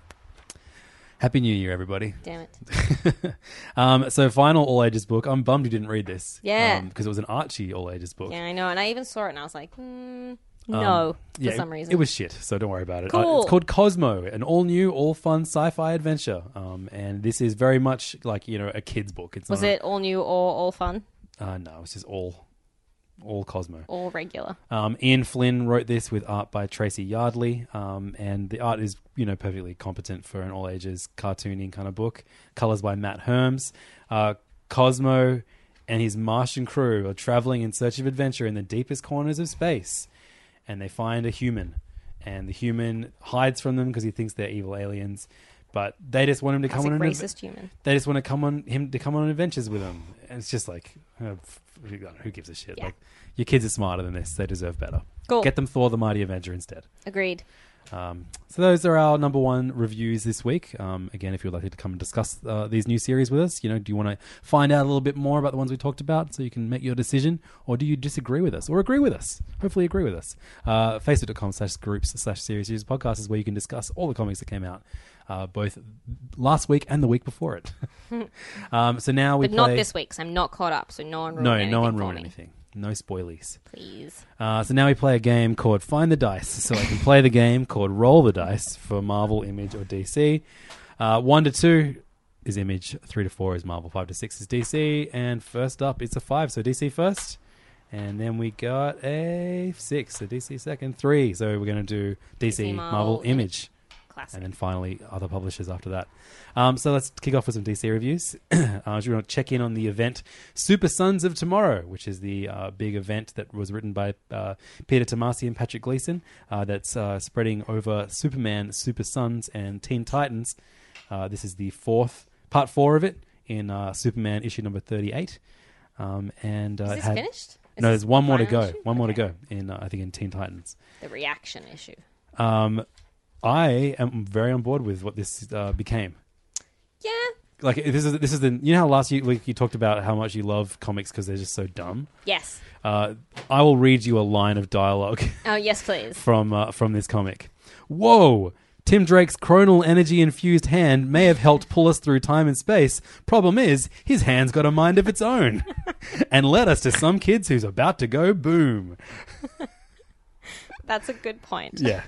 Happy New Year, everybody.
Damn it.
um, so, final all ages book. I'm bummed you didn't read this.
Yeah.
Because it was an Archie all ages book.
Yeah, I know. And I even saw it and I was like, hmm, no,
Um,
for
yeah,
some
it-
reason.
It was shit, so don't worry about it.
Cool.
Uh, it's called Cosmo, an all new, all fun sci fi adventure. Um, and this is very much like, you know, a kid's book. It's
Was
not
it all new or all fun?
A, uh, no, it's just all, all Cosmo.
All regular?
Um, Ian Flynn wrote this with art by Tracy Yardley, um, and the art is, you know, perfectly competent for an all ages cartooning kind of book. Colors by Matt Herms. Uh, Cosmo and his Martian crew are traveling in search of adventure in the deepest corners of space, and they find a human, and the human hides from them because he thinks they're evil aliens. But they just want him to come
Classic
on an
racist human.
They just want to come on him to come on adventures with them, and it's just like, uh, f- who gives a shit?
Yeah.
Like, your kids are smarter than this; they deserve better.
Cool.
Get them Thor: The Mighty Avenger instead.
Agreed.
Um, so those are our number one reviews this week. Um, again, if you'd like to come and discuss uh, these new series with us, you know, do you want to find out a little bit more about the ones we talked about so you can make your decision, or do you disagree with us or agree with us? Hopefully agree with us. Uh, Facebook.com slash groups slash series users podcast is where you can discuss all the comics that came out uh, both last week and the week before it. um, so now we
But
play...
not this week, because I'm not caught up, so no one ruined
No,
anything
no one
for
ruined
me.
anything. No spoilies.
Please.
Uh, so now we play a game called Find the Dice. So I can play the game called Roll the Dice for Marvel, Image, or D C. Uh, one to two is Image, three to four is Marvel, five to six is D C, and first up it's a five. So D C first, and then we got a six. So D C second, three. So we're going to do D C,
D C,
Marvel,
Marvel,
Image.
Image. Classic.
And then finally, other publishers after that. Um, so let's kick off with some D C reviews. uh, I just want to check in on the event Super Sons of Tomorrow, which is the uh, big event that was written by uh, Peter Tomasi and Patrick Gleason uh, that's uh, spreading over Superman, Super Sons, and Teen Titans. Uh, this is the fourth, part four of it in uh, Superman issue number thirty-eight. Um, and uh,
Is
it
this
had,
finished? Is
No,
this
there's one more to
final
go.
issue?
One more to
Okay.
go in, uh, I think, in Teen Titans.
The reaction issue.
Um, I am very on board with what this uh, became.
Yeah,
like this is this is the you know how last week you talked about how much you love comics because they're just so dumb.
Yes.
Uh, I will read you a line of dialogue.
Oh yes, please.
from uh, from this comic. Whoa! Tim Drake's chronal energy-infused hand may have helped pull us through time and space. Problem is, his hand's got a mind of its own. And led us to some kids who's about to go boom.
That's a good point.
Yeah.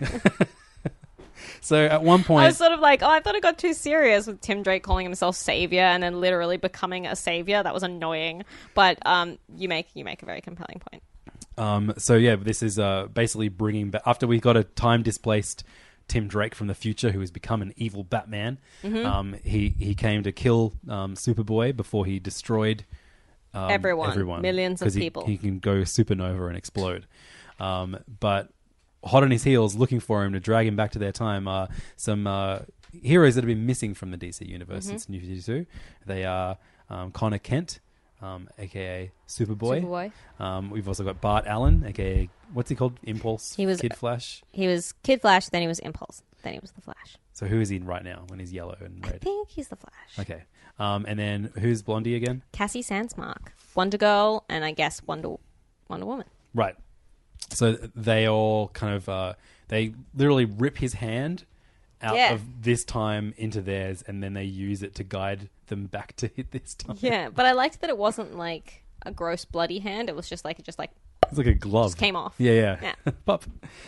So at one point...
I was sort of like, oh, I thought it got too serious with Tim Drake calling himself Savior and then literally becoming a savior. That was annoying. But um, you make you make a very compelling point.
Um, so yeah, this is uh, basically bringing back... After we got a time-displaced Tim Drake from the future who has become an evil Batman,
Mm-hmm.
um, he, he came to kill um, Superboy before he destroyed um,
Everyone.
everyone.
Millions of
'Cause he-
people.
He can go supernova and explode. Um, but hot on his heels, looking for him to drag him back to their time, are some uh, heroes that have been missing from the D C universe
Mm-hmm.
since New fifty-two. They are um, Connor Kent, um, aka Superboy.
Superboy.
Um, we've also got Bart Allen, aka what's he called? Impulse.
He was-
Kid Flash.
He was Kid Flash, then he was Impulse, then he was the Flash.
So who is he right now when he's yellow and
I
red?
think he's the Flash.
Okay. Um, and then who's Blondie again?
Cassie Sandsmark, Wonder Girl, and I guess Wonder Wonder Woman.
Right. So they all kind of uh, they literally rip his hand out
Yeah.
of this time into theirs, and then they use it to guide them back to hit this time.
Yeah, but I liked that it wasn't like a gross bloody hand. It was just like it just like
It's like a glove.
just came off.
Yeah, yeah.
Yeah.
Pop.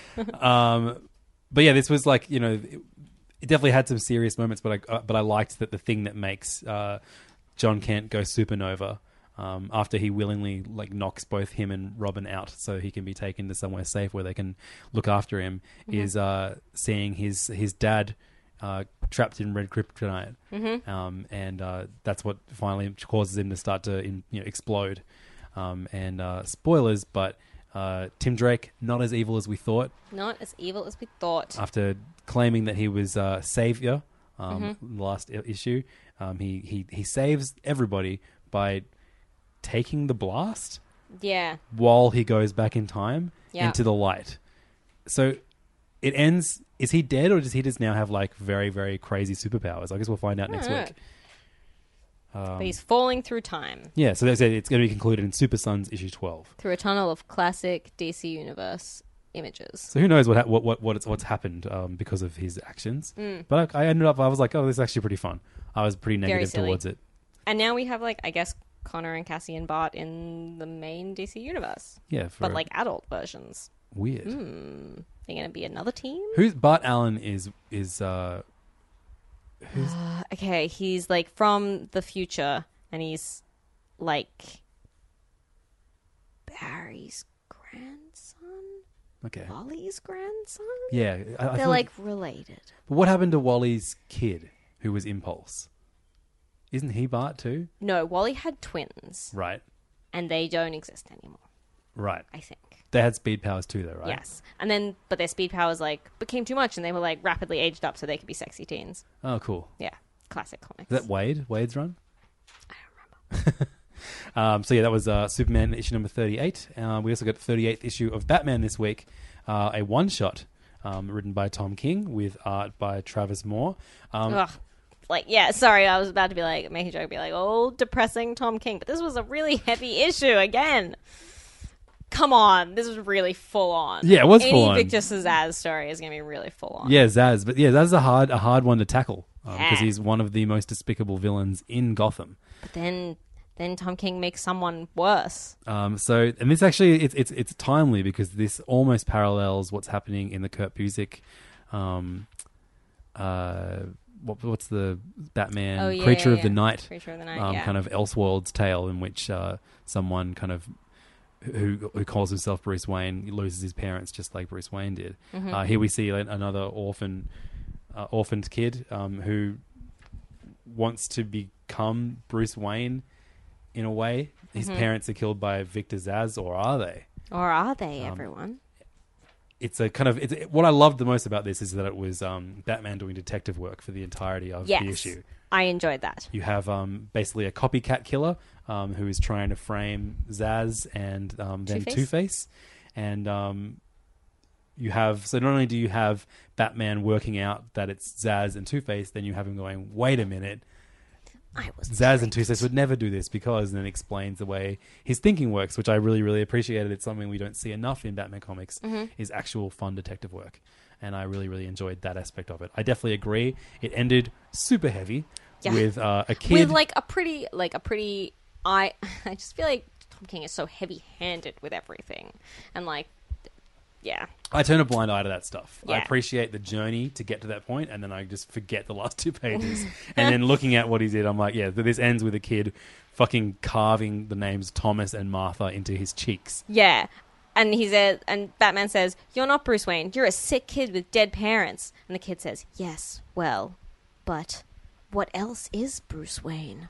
um, but yeah, this was like, you know, it, it definitely had some serious moments, but I uh, but I liked that the thing that makes uh, John Kent go supernova. Um, after he willingly like knocks both him and Robin out so he can be taken to somewhere safe where they can look after him,
Mm-hmm.
is uh, seeing his his dad uh, trapped in red kryptonite,
Mm-hmm.
um, and uh, that's what finally causes him to start to in, you know explode. Um, and uh, spoilers, but uh, Tim Drake not as evil as we thought.
Not as evil as we thought.
After claiming that he was uh, savior, um,
Mm-hmm.
in the last i- issue, um, he he he saves everybody by taking the blast
Yeah.
while he goes back in time
Yeah.
into the light. So it ends. Is he dead, or does he just now have like very very crazy superpowers? I guess we'll find out next
don't know.
week. Um,
But he's falling through time
Yeah, so that's it. It's going to be concluded in Super Sons issue twelve.
through a tunnel of classic D C Universe images.
So who knows what ha- what what what it's, what's happened um, because of his actions? But I, I ended up. I was like, oh, this is actually pretty fun. I was pretty negative
silly.
towards it.
And now we have like I guess Connor and Cassie and Bart in the main D C Universe,
Yeah, for
but like adult versions.
weird.
They're going to be another team.
Who's Bart Allen? Is is uh, who's
Okay, he's like from the future, and he's like Barry's grandson,
okay?
Wally's grandson.
Yeah, I, I
They're
feel
like related.
But what happened to Wally's kid, who was Impulse? Isn't he Bart too?
No, Wally had twins,
Right,
and they don't exist anymore.
right.
I think.
They had speed powers too, though, right?
Yes, and then but their speed powers like became too much, and they were like rapidly aged up, so they could be sexy teens.
Oh, cool.
Yeah, classic comics.
Is that Wade? Wade's run?
I don't remember.
Um, so yeah, that was uh, Superman issue number thirty-eight. Uh, we also got the thirty-eighth issue of Batman this week, uh, a one-shot um, written by Tom King with art by Travis Moore. Um,
Ugh. Like, yeah, sorry, I was about to be like, make a joke, be like, oh, depressing Tom King. But this was a really heavy issue again. Come on, this was really full on.
Yeah, it was
Any
full on.
Victor Zsasz story is going to be really full on.
Yeah, Zaz. But yeah, Zaz is a hard, a hard one to tackle because
Yeah.
he's one of the most despicable villains in Gotham.
But then, then Tom King makes someone worse.
Um, so, and this actually, it's it's it's timely because this almost parallels what's happening in the Kurt Busiek, um, uh, what, what's the Batman
Oh, yeah,
Creature
yeah,
of the
yeah.
Night,
Creature of the Night,
um,
yeah.
kind of Elseworlds tale in which uh, someone kind of who who calls himself Bruce Wayne loses his parents just like Bruce Wayne did.
Mm-hmm.
Uh, here we see an- another orphan, uh, orphaned kid um, who wants to become Bruce Wayne in a way. His
Mm-hmm.
parents are killed by Victor Zsasz, or are they?
Or are they,
Um,
everyone?
It's a kind of it's what I loved the most about this is that it was um, Batman doing detective work for the entirety of
Yes.
the issue.
I enjoyed that.
You have um, basically a copycat killer um, who is trying to frame Zaz and um, then
Two-Face?
Two-Face. And um, you have... So not only do you have Batman working out that it's Zaz and Two-Face, then you have him going, wait a minute,
I was
Zaz and
tricked.
Two Steps would never do this because, and then explains the way his thinking works, which I really, really appreciated. It's something we don't see enough in Batman comics,
Mm-hmm.
is actual fun detective work. And I really, really enjoyed that aspect of it. I definitely agree. It ended super heavy
Yeah.
with uh, a kid.
With like a pretty, like a pretty. I I just feel like Tom King is so heavy-handed with everything, and like, yeah,
I turn a blind eye to that stuff. I
Yeah.
appreciate the journey to get to that point, and then I just forget the last two pages. And then looking at what he did, I'm like, yeah, this ends with a kid fucking carving the names Thomas and Martha into his cheeks.
yeah. And he said, and Batman says, "You're not Bruce Wayne. You're a sick kid with dead parents." And the kid says, "Yes, well, but what else is Bruce Wayne?"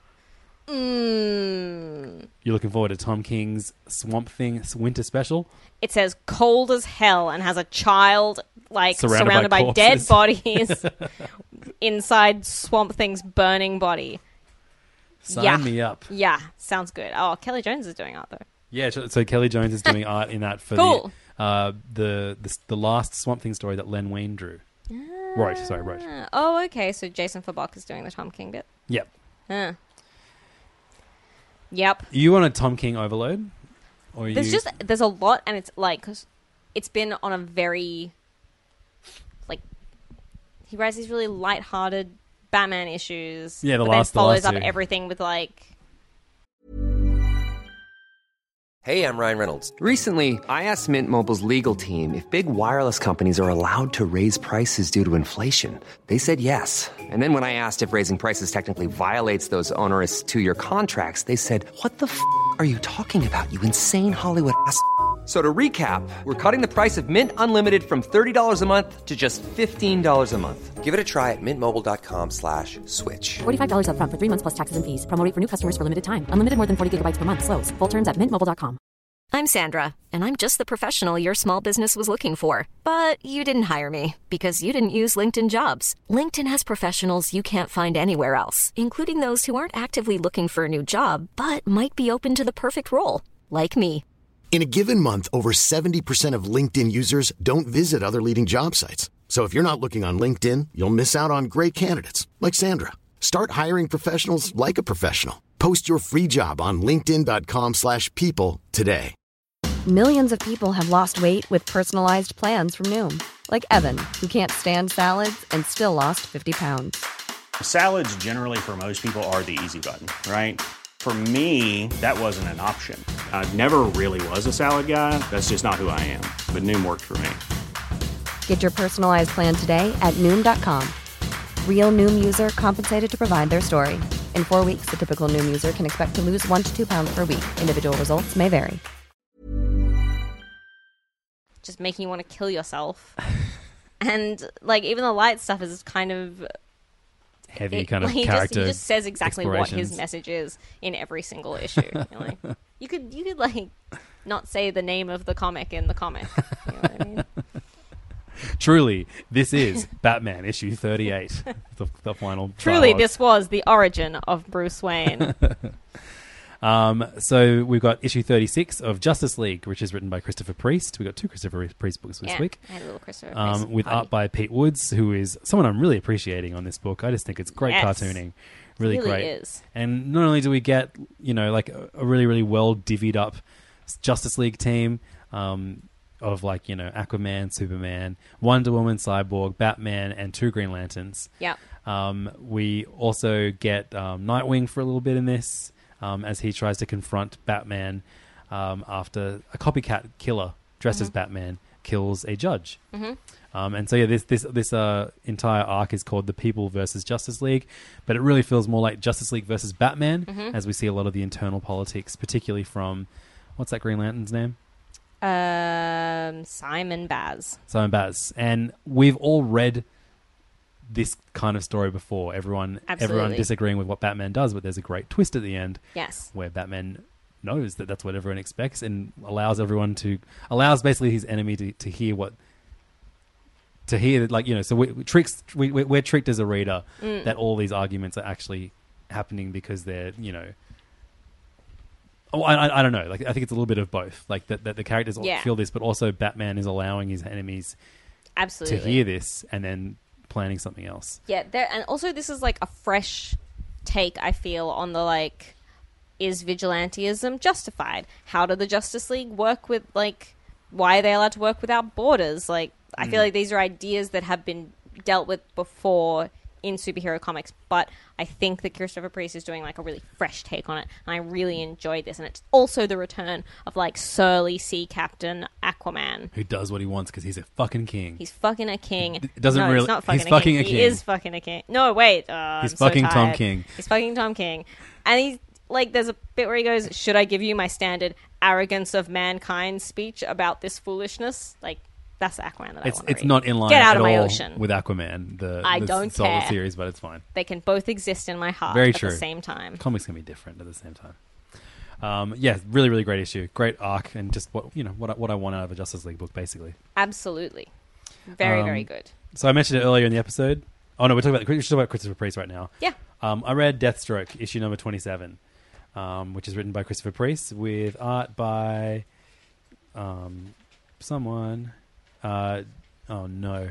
Mm.
You're looking forward to Tom King's Swamp Thing winter special?
It says cold as hell and has a child like
Surrounded
surrounded,
by
by, dead
corpses.
bodies inside Swamp Thing's burning body.
Sign
Yeah.
me up.
Yeah, sounds good. Oh, Kelly Jones is doing art though.
Yeah, so so Kelly Jones is doing art in that for
Cool.
the, uh, the the the last Swamp Thing story that Len Wein drew. Wrote, sorry, wrote.
Ah, oh, okay. So Jason Fabok is doing the Tom King bit.
Yep.
Huh. Yep.
You want a Tom King overload? Or
There's
you...
just there's a lot, and it's like 'cause it's been on a very like he writes these really light-hearted Batman issues.
Yeah, the
but
last- the
then follows
last
up
two.
everything with like
Hey, I'm Ryan Reynolds. Recently, I asked Mint Mobile's legal team if big wireless companies are allowed to raise prices due to inflation. They said yes. And then when I asked if raising prices technically violates those onerous two-year contracts, they said, "What the f*** are you talking about, you insane Hollywood ass?" So to recap, we're cutting the price of Mint Unlimited from thirty dollars a month to just fifteen dollars a month. Give it a try at mintmobile.com slash switch.
forty-five dollars up front for three months plus taxes and fees. Promo rate for new customers for limited time. Unlimited more than forty gigabytes per month. Slows full terms at mint mobile dot com.
I'm Sandra, and I'm just the professional your small business was looking for. But you didn't hire me because you didn't use LinkedIn Jobs. LinkedIn has professionals you can't find anywhere else, including those who aren't actively looking for a new job, but might be open to the perfect role, like me.
In a given month, over seventy percent of LinkedIn users don't visit other leading job sites. So if you're not looking on LinkedIn, you'll miss out on great candidates like Sandra. Start hiring professionals like a professional. Post your free job on linkedin.com slash people today.
Millions of people have lost weight with personalized plans from Noom. Like Evan, who can't stand salads and still lost fifty pounds.
Salads generally for most people are the easy button, right? For me, that wasn't an option. I never really was a salad guy. That's just not who I am. But Noom worked for me.
Get your personalized plan today at Noom dot com. Real Noom user compensated to provide their story. In four weeks, the typical Noom user can expect to lose one to two pounds per week. Individual results may vary.
just making you want to kill yourself. And like even the light stuff is kind of
Heavy
it-
kind of
like, he
character.
Just, he just says exactly what his
explorations.
message is in every single issue. You're like, you could you could like not say the name of the comic in the comic. You know what I mean?
Truly, this is Batman issue thirty-eight, the, the final.
Truly,
dialogue.
this was the origin of Bruce Wayne.
Um, so we've got issue thirty-six of Justice League, which is written by Christopher Priest. We've got two Christopher Priest books this
Yeah,
week.
I had a little Christopher
Um,
Priest
with
party.
art by Pete Woods, who is someone I'm really appreciating on this book. I just think it's great
Yes.
cartooning. Really,
Really
great.
is.
And not only do we get, you know, like a, a really, really well divvied up Justice League team, um, of like, you know, Aquaman, Superman, Wonder Woman, Cyborg, Batman, and two Green Lanterns.
Yep.
Um, we also get um, Nightwing for a little bit in this, um, as he tries to confront Batman um, after a copycat killer dressed as Batman kills a judge.
Mm-hmm.
Um, and so yeah, this this this uh, entire arc is called The People versus Justice League, but it really feels more like Justice League versus Batman,
Mhm.
as we see a lot of the internal politics, particularly from what's that Green Lantern's name?
Um, Simon Baz.
Simon Baz. And we've all read this kind of story before. Everyone, everyone
Absolutely.
disagreeing with what Batman does, but there's a great twist at the end.
Yes.
Where Batman knows that that's what everyone expects and allows everyone to allows basically his enemy to, to hear what to hear like you know. So we, we tricks we, we we're tricked as a reader
Mm.
that all these arguments are actually happening because they're you know. Oh, I, I I don't know. Like I think it's a little bit of both. Like that, that the characters all
Yeah.
feel this, but also Batman is allowing his enemies
Absolutely.
to hear this and then planning something else.
Yeah, there, and also this is like a fresh take, I feel, on the, like, is vigilantism justified? How do the Justice League work with, like, why are they allowed to work without borders? Like, I feel
Mm.
like these are ideas that have been dealt with before in superhero comics, but I think that Christopher Priest is doing, like, a really fresh take on it, and I really enjoyed this. And it's also the return of, like, surly sea captain Aquaman.
Who does what he wants because he's a fucking king.
He's fucking a king.
It doesn't
no,
really-
he's not fucking
he's
a
fucking
king.
a king.
He is fucking a king. No, wait. Uh,
He's
I'm so
fucking Tom
tired.
King.
He's fucking Tom King. And he's, like, there's a bit where he goes, should I give you my standard arrogance of mankind speech about this foolishness? Like, that's the Aquaman that I
It's
want to
it's
read.
not in line
Get out
at
of my
all
ocean.
with Aquaman, the,
I
the
don't
solo
care.
series, but it's fine.
They can both exist in my heart
Very
at
true.
the same time.
Comics can be different at the same time. Um, yeah, really, really great issue, great arc, and just what you know what I, what I want out of a Justice League book, basically.
Absolutely. Very,
Um,
very good.
So I mentioned it earlier in the episode. Oh no, we're talking about we should talk about Christopher Priest right now.
Yeah.
Um, I read Deathstroke issue number twenty-seven, um, which is written by Christopher Priest with art by um, someone. Uh, oh no,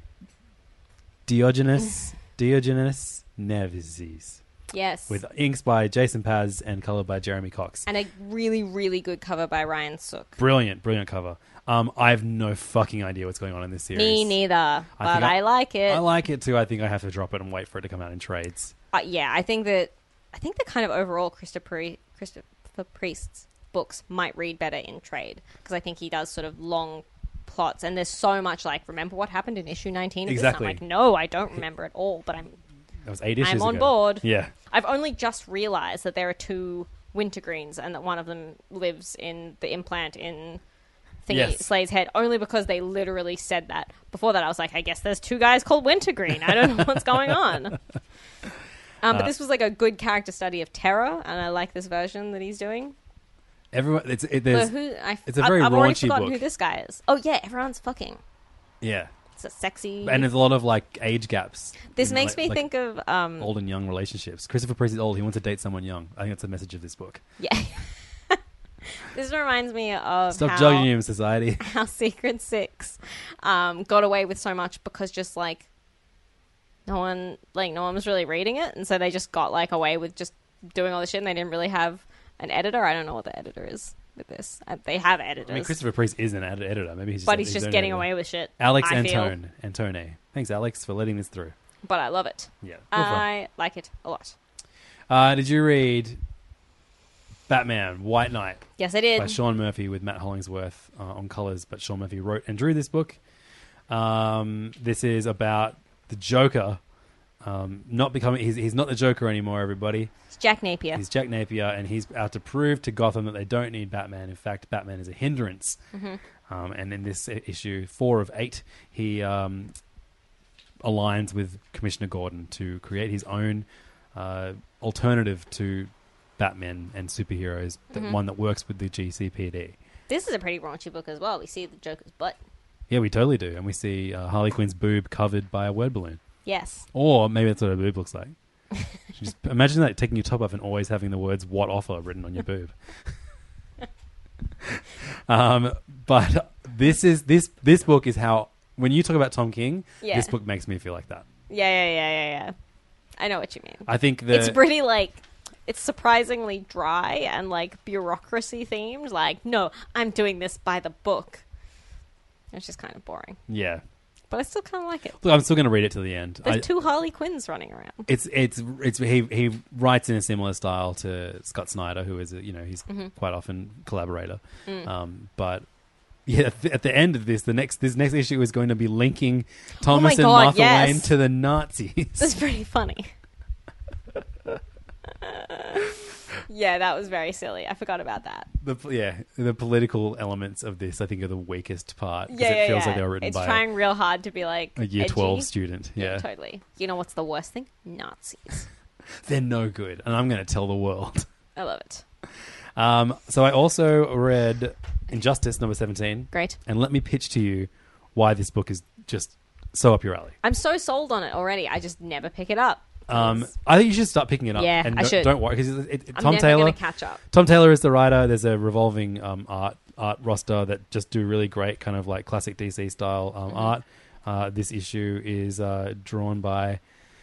Diogenes Diogenes Neveses.
Yes.
With inks by Jason Paz and color by Jeremy Cox.
And a really, really good cover by Ryan Sook.
Brilliant, brilliant cover. Um, I have no fucking idea what's going on in this series.
Me neither, but
think
I, like it.
I like it too. I think I have to drop it and wait for it to come out in trades.
Uh, yeah, I think that I think that kind of overall Christopher Christopher Priest's books might read better in trade because I think he does sort of long plots and there's so much like remember what happened in issue nineteen of
Exactly.
this? I'm like, no, I don't remember at all, but I'm
That was eight issues
I'm on
ago.
board.
Yeah.
I've only just realized that there are two wintergreens and that one of them lives in the implant in Thingy
Yes.
Slade's head only because they literally said that. Before that I was like, I guess there's two guys called Wintergreen. I don't know what's going on. Um, but
Uh,
this was like a good character study of terror, and I like this version that he's doing.
Everyone, it's it,
But
there's,
who, I,
it's a very
I've, I've already
raunchy
forgotten
book.
who this guy is. Oh yeah, everyone's fucking.
Yeah.
It's a sexy.
And there's a lot of like age gaps.
This
in,
makes
like-
me
like
think of um,
old and young relationships. Christopher Priest is old. He wants to date someone young. I think that's the message of this book.
Yeah. This reminds me of
Stop
how,
judging him, society.
how Secret Six um, got away with so much because just like no one, like no one was really reading it, and so they just got like away with just doing all this shit, and they didn't really have an editor. I don't know what the editor is with this. Uh, they have editors,
I mean, Christopher Priest is an ed- editor. Maybe he's just
but he's
his
just
own
getting
editor.
away with shit.
Alex
I feel.
Antone. Antone. Thanks, Alex, for letting this through.
But I love it.
Yeah. go for it.
I like it a lot.
Uh, did you read Batman White Knight?
Yes, I did.
By Sean Murphy with Matt Hollingsworth uh, on colors, but Sean Murphy wrote and drew this book. Um, this is about the Joker um, not becoming. He's, he's not the Joker anymore. Everybody.
It's Jack Napier.
He's Jack Napier, and he's out to prove to Gotham that they don't need Batman. In fact, Batman is a hindrance.
Mhm.
Um, and in this i- issue, four of eight, he um, aligns with Commissioner Gordon to create his own uh, alternative to Batman and superheroes, that
Mhm.
one that works with the G C P D.
This is a pretty raunchy book as well. We see the Joker's butt.
Yeah, we totally do. And we see uh, Harley Quinn's boob covered by a word balloon.
Yes.
Or maybe that's what a boob looks like. Just imagine that, taking your top off and always having the words "what offer" written on your boob. um, but this is this this book is how, when you talk about Tom King,
Yeah.
this book makes me feel like that.
Yeah, yeah, yeah, yeah, yeah. I know what you mean.
I think the
It's pretty like it's surprisingly dry and like bureaucracy themed. Like, no, I'm doing this by the book. It's just kind of boring,
yeah.
but I still kind of like it.
Look, I'm still going to read it to the end.
There's
I-
two Harley Quinns running around.
It's it's it's he he writes in a similar style to Scott Snyder, who is a, you know he's
Mhm.
quite often collaborator.
Mm.
Um, but yeah, at the, at the end of this, the next this next issue is going to be linking
Oh
Thomas
my
and
God,
Martha
yes.
Wayne to the Nazis.
That's pretty funny. Yeah, that was very silly. I forgot about that.
The yeah, the political elements of this I think are the weakest part because
Yeah,
it
yeah,
feels
yeah.
like they were written
It's
by
trying real hard to be like
a year
edgy.
twelve student. Yeah.
Totally. You know what's the worst thing? Nazis.
They're no good, and I'm going to tell the world.
I love it.
Um, so I also read Injustice number seventeen.
Great.
And let me pitch to you why this book is just so up your alley.
I'm so sold on it already. I just never pick it up.
Um, I think you should start picking it up.
Yeah,
and
I
don't,
should.
Don't worry, because it, it,
I'm
Tom
never
Taylor.
gonna catch up.
Tom Taylor is the writer. There's a revolving um, art art roster that just do really great, kind of like classic D C style um,
Mhm.
art. Uh, this issue is uh, drawn by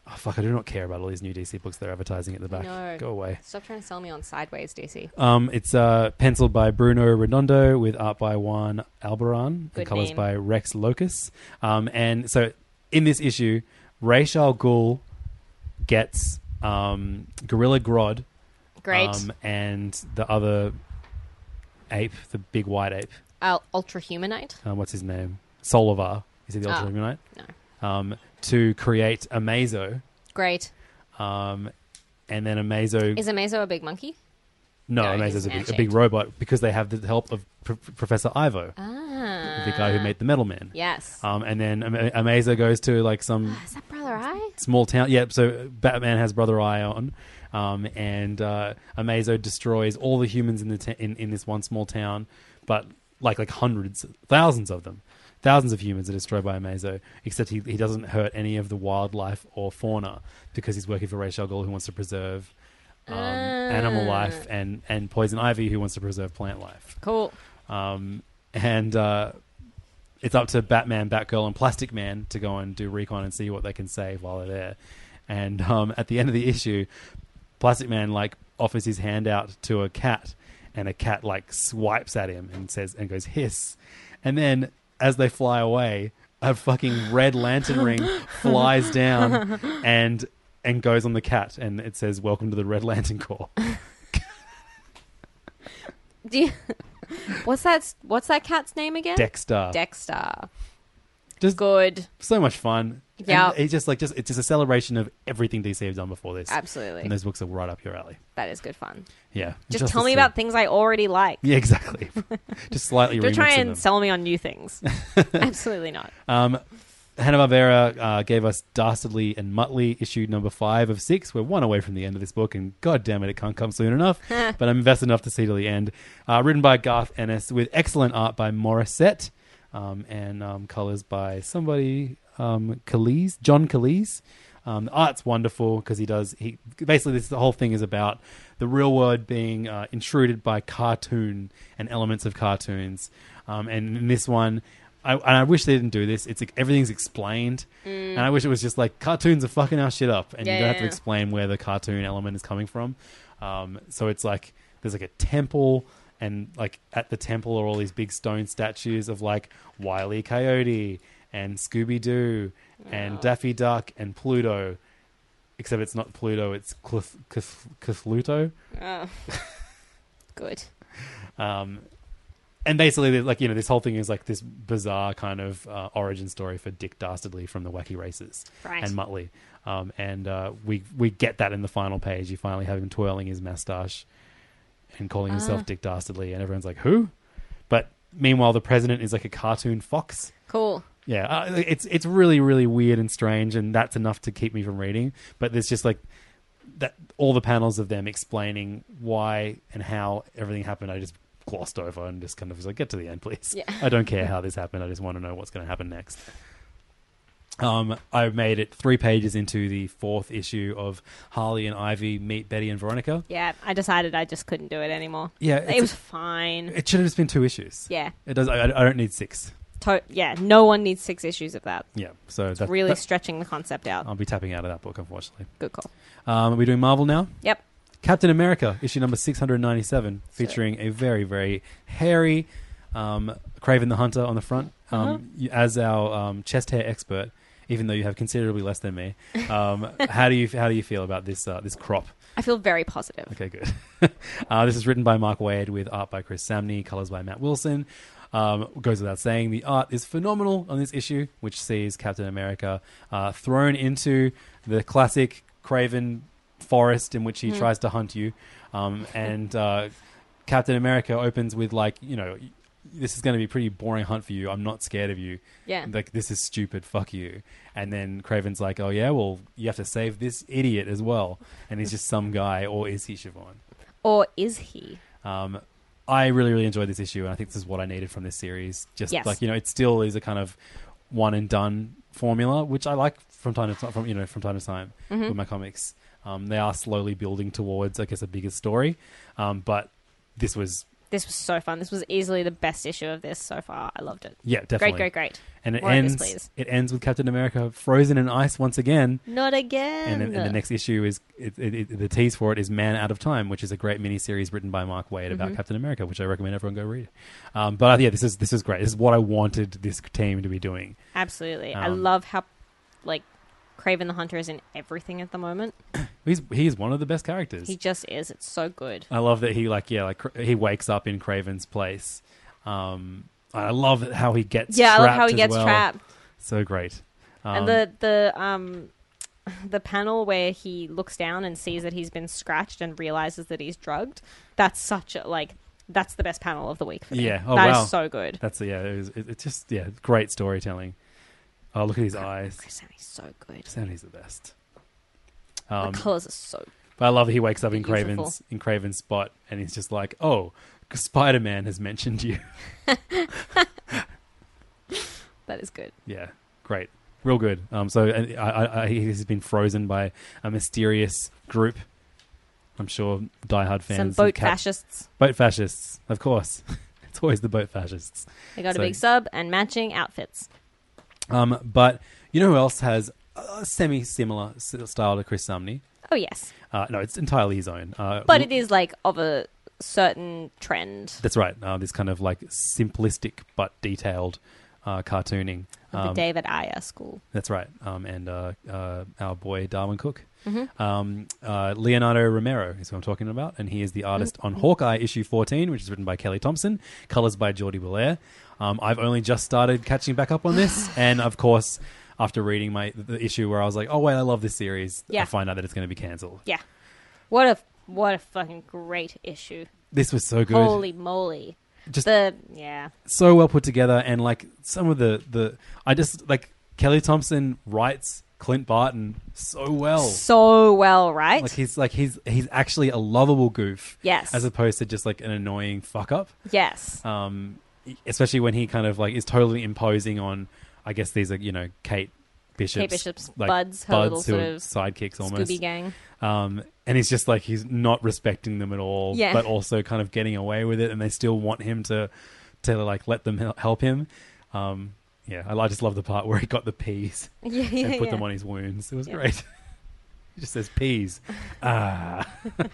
Oh, fuck, I do not care about all these new D C books they're advertising at the back.
No.
Go away.
Stop trying to sell me on Sideways, D C.
Um, it's uh, penciled by Bruno Redondo with art by Juan Albarran
Good
and colours
name.
by Rex Locus. Um, and so in this issue, Ra's al Ghul gets um, Gorilla Grodd.
Great.
Um, and the other ape, the big white ape.
Uh, Ultra Humanite?
Um, what's his name? Solivar. Is he the Ultra
Oh,
Humanite?
no.
Um, to create Amazo.
Great.
Um, and then Amazo...
Is Amazo a big monkey?
No,
No,
Amazo's
he's
a big, a
man-shaped.
big robot because they have the help of Pr- Professor Ivo,
Ah.
the guy who made the Metal Man.
Yes.
Um, and then Am- Amazo goes to like some
Is that Brother Eye?
small town. Yeah, so Batman has Brother Eye on, um, and uh, Amazo destroys all the humans in the ta- in, in this one small town, but like like hundreds, thousands of them. Thousands of humans are destroyed by Amazo, except he, he doesn't hurt any of the wildlife or fauna because he's working for Ra's al Ghul, who wants to preserve um, animal life, and, and Poison Ivy, who wants to preserve plant life.
Cool.
Um, and uh, it's up to Batman, Batgirl, and Plastic Man to go and do recon and see what they can save while they're there. And um, at the end of the issue, Plastic Man like offers his hand out to a cat, and a cat like swipes at him and says and goes hiss, and then as they fly away, a fucking red lantern ring flies down and and goes on the cat, and it says, "Welcome to the Red Lantern Corps."
Do you, what's that? What's that cat's name again?
Dexter.
Dexter.
Just
good.
So much fun.
Yeah.
And it's just like just it's just a celebration of everything D C have done before this.
Absolutely.
And those books are right up your alley.
That is good fun.
Yeah.
Just
Justice
tell me
League.
about things I already like.
Yeah, exactly. Just slightly
Don't try
remixing
and
them.
sell me on new things. Absolutely not.
Um, Hanna-Barbera uh, gave us Dastardly and Muttley, issue number five of six. We're one away from the end of this book, and god damn it, it can't come soon enough. But I'm invested enough to see till the end. Uh, written by Garth Ennis, with excellent art by Morissette, um, and um, colours by somebody, um, Calise, John Calise. Um, the art's wonderful because he does. He basically this the whole thing is about the real world being uh, intruded by cartoon and elements of cartoons. Um, and in this one, I, and I wish they didn't do this. It's like, everything's explained,
Mm.
and I wish it was just like cartoons are fucking our shit up, and
Yeah,
you don't
yeah,
have to
yeah.
explain where the cartoon element is coming from. Um, so it's like there's like a temple, and like at the temple are all these big stone statues of like Wile E. Coyote and Scooby Doo and Daffy Duck and Pluto, except it's not Pluto, it's Cth- Cth- Cthulhu.
Oh. Good.
Um, and basically, like, you know, this whole thing is like this bizarre kind of uh, origin story for Dick Dastardly from the Wacky Races
Right.
and Muttley. Um, and uh, we we get that in the final page. You finally have him twirling his moustache and calling himself
Ah.
Dick Dastardly, and everyone's like, who? But meanwhile, the president is like a cartoon fox.
Cool.
Yeah, uh, it's it's really, really weird and strange, and that's enough to keep me from reading. But there's just like that all the panels of them explaining why and how everything happened. I just glossed over and just kind of was like, get to the end, please.
Yeah.
I don't care how this happened. I just want to know what's going to happen next. Um, I made it three pages into the fourth issue of Harley and Ivy Meet Betty and Veronica.
Yeah, I decided I just couldn't do it anymore.
Yeah,
It
it's-
was fine.
It should have just been two issues.
Yeah.
It does. I, I don't need six.
To- yeah, no one needs six issues of that.
Yeah, so
It's
that,
really
that-
stretching the concept out.
I'll be tapping out of that book, unfortunately.
Good call.
Um, are we doing Marvel now?
Yep.
Captain America, issue number six hundred ninety-seven, featuring a very, very hairy um, Kraven the Hunter on the front. Um,
Uh-huh.
you, as our um, chest hair expert, even though you have considerably less than me, um, how do you how do you feel about this uh, this crop?
I feel very positive.
Okay, good. uh, this is written by Mark Waid with art by Chris Samney, colors by Matt Wilson. Um, goes without saying, the art is phenomenal on this issue, which sees Captain America uh, thrown into the classic Kraven forest in which he
Mm.
tries to hunt you. Um, and uh, Captain America opens with, like, you know, this is going to be a pretty boring hunt for you. I'm not scared of you.
Yeah.
Like, this is stupid. Fuck you. And then Kraven's like, oh, yeah, well, you have to save this idiot as well. And he's just some guy, or is he Siobhan?
Or is he?
Um, I really, really enjoyed this issue, and I think this is what I needed from this series. Just
Yes.
like, you know, it still is a kind of one and done formula, which I like from time to time, from, you know, from time to time
Mhm.
with my comics. Um, they are slowly building towards, I guess, a bigger story. Um, but this was
This was so fun. This was easily the best issue of this so far. I loved it.
Yeah, definitely.
Great, great, great.
And it
More of
ends.
this, please.
It ends with Captain America frozen in ice once again.
Not again.
And, then, and the next issue is it, it, it, the tease for it is Man Out of Time, which is a great miniseries written by Mark Waid about
Mhm.
Captain America, which I recommend everyone go read. Um, but uh, yeah, this is this is great. This is what I wanted this team to be doing.
Absolutely. I
Um,
love how, like, Kraven the Hunter is in everything at the moment.
He's he's one of the best characters.
He just is. It's so good.
I love that he like yeah like cr- he wakes up in Kraven's place. Um, I love how he gets
Yeah, I
trapped
love how he
as
gets
well.
trapped.
So great. Um,
and the the um the panel where he looks down and sees that he's been scratched and realizes that he's drugged. That's such a like. That's the best panel of the week for me.
yeah, oh
That
wow,
is so good.
That's yeah, it was, it, it's just yeah, great storytelling. Oh, look at his eyes.
Chris Samney's so good.
Samney's the best.
The
Um,
colors are so.
But I love that he wakes up in
Beautiful.
Kraven's in Kraven's spot and he's just like, "Oh, Spider-Man has mentioned you."
That is good.
Yeah, great, real good. Um, so uh, I, I, I, he's been frozen by a mysterious group. I'm sure diehard fans.
Some
of
boat
Cap-
fascists.
Boat fascists, of course. It's always the boat fascists.
They got
So-
a big sub and matching outfits.
Um, but you know who else has a semi-similar s- style to Chris Samney?
Oh yes,
Uh, no, it's entirely his own. Uh,
but it is like of a certain trend.
That's right. Uh, this kind of like simplistic but detailed uh, cartooning.
Of the
Um,
David Ayer school.
That's right. Um, and uh, uh, our boy Darwin Cook.
Mhm.
Um, uh, Leonardo Romero is who I'm talking about, and he is the artist on
Mhm.
Hawkeye issue fourteen, which is written by Kelly Thompson, colors by Jordi Belair. Um, I've only just started catching back up on this, and of course, after reading my the issue where I was like, "Oh wait, I love this series,"
Yeah.
I find out that it's going to be cancelled.
Yeah, what a what a fucking great issue.
This was so good.
Holy moly!
Just
the yeah.
so well put together, and like some of the the I just like Kelly Thompson writes Clint Barton so well.
So well, right?
Like he's like he's he's actually a lovable goof.
Yes.
As opposed to just like an annoying fuck up.
Yes.
Um, especially when he kind of like is totally imposing on, I guess these are you know Kate Bishop's,
Kate Bishop's
like,
buds, her
buds
little
who are
sort of
sidekicks almost.
Scooby gang.
Um, and he's just like he's not respecting them at all,
Yeah.
but also kind of getting away with it, and they still want him to to like let them hel- help him. Um, yeah, I, I just love the part where he got the peas
Yeah, yeah,
and put
yeah.
them on his wounds. It was
Yeah.
great. He just says peas. Ah.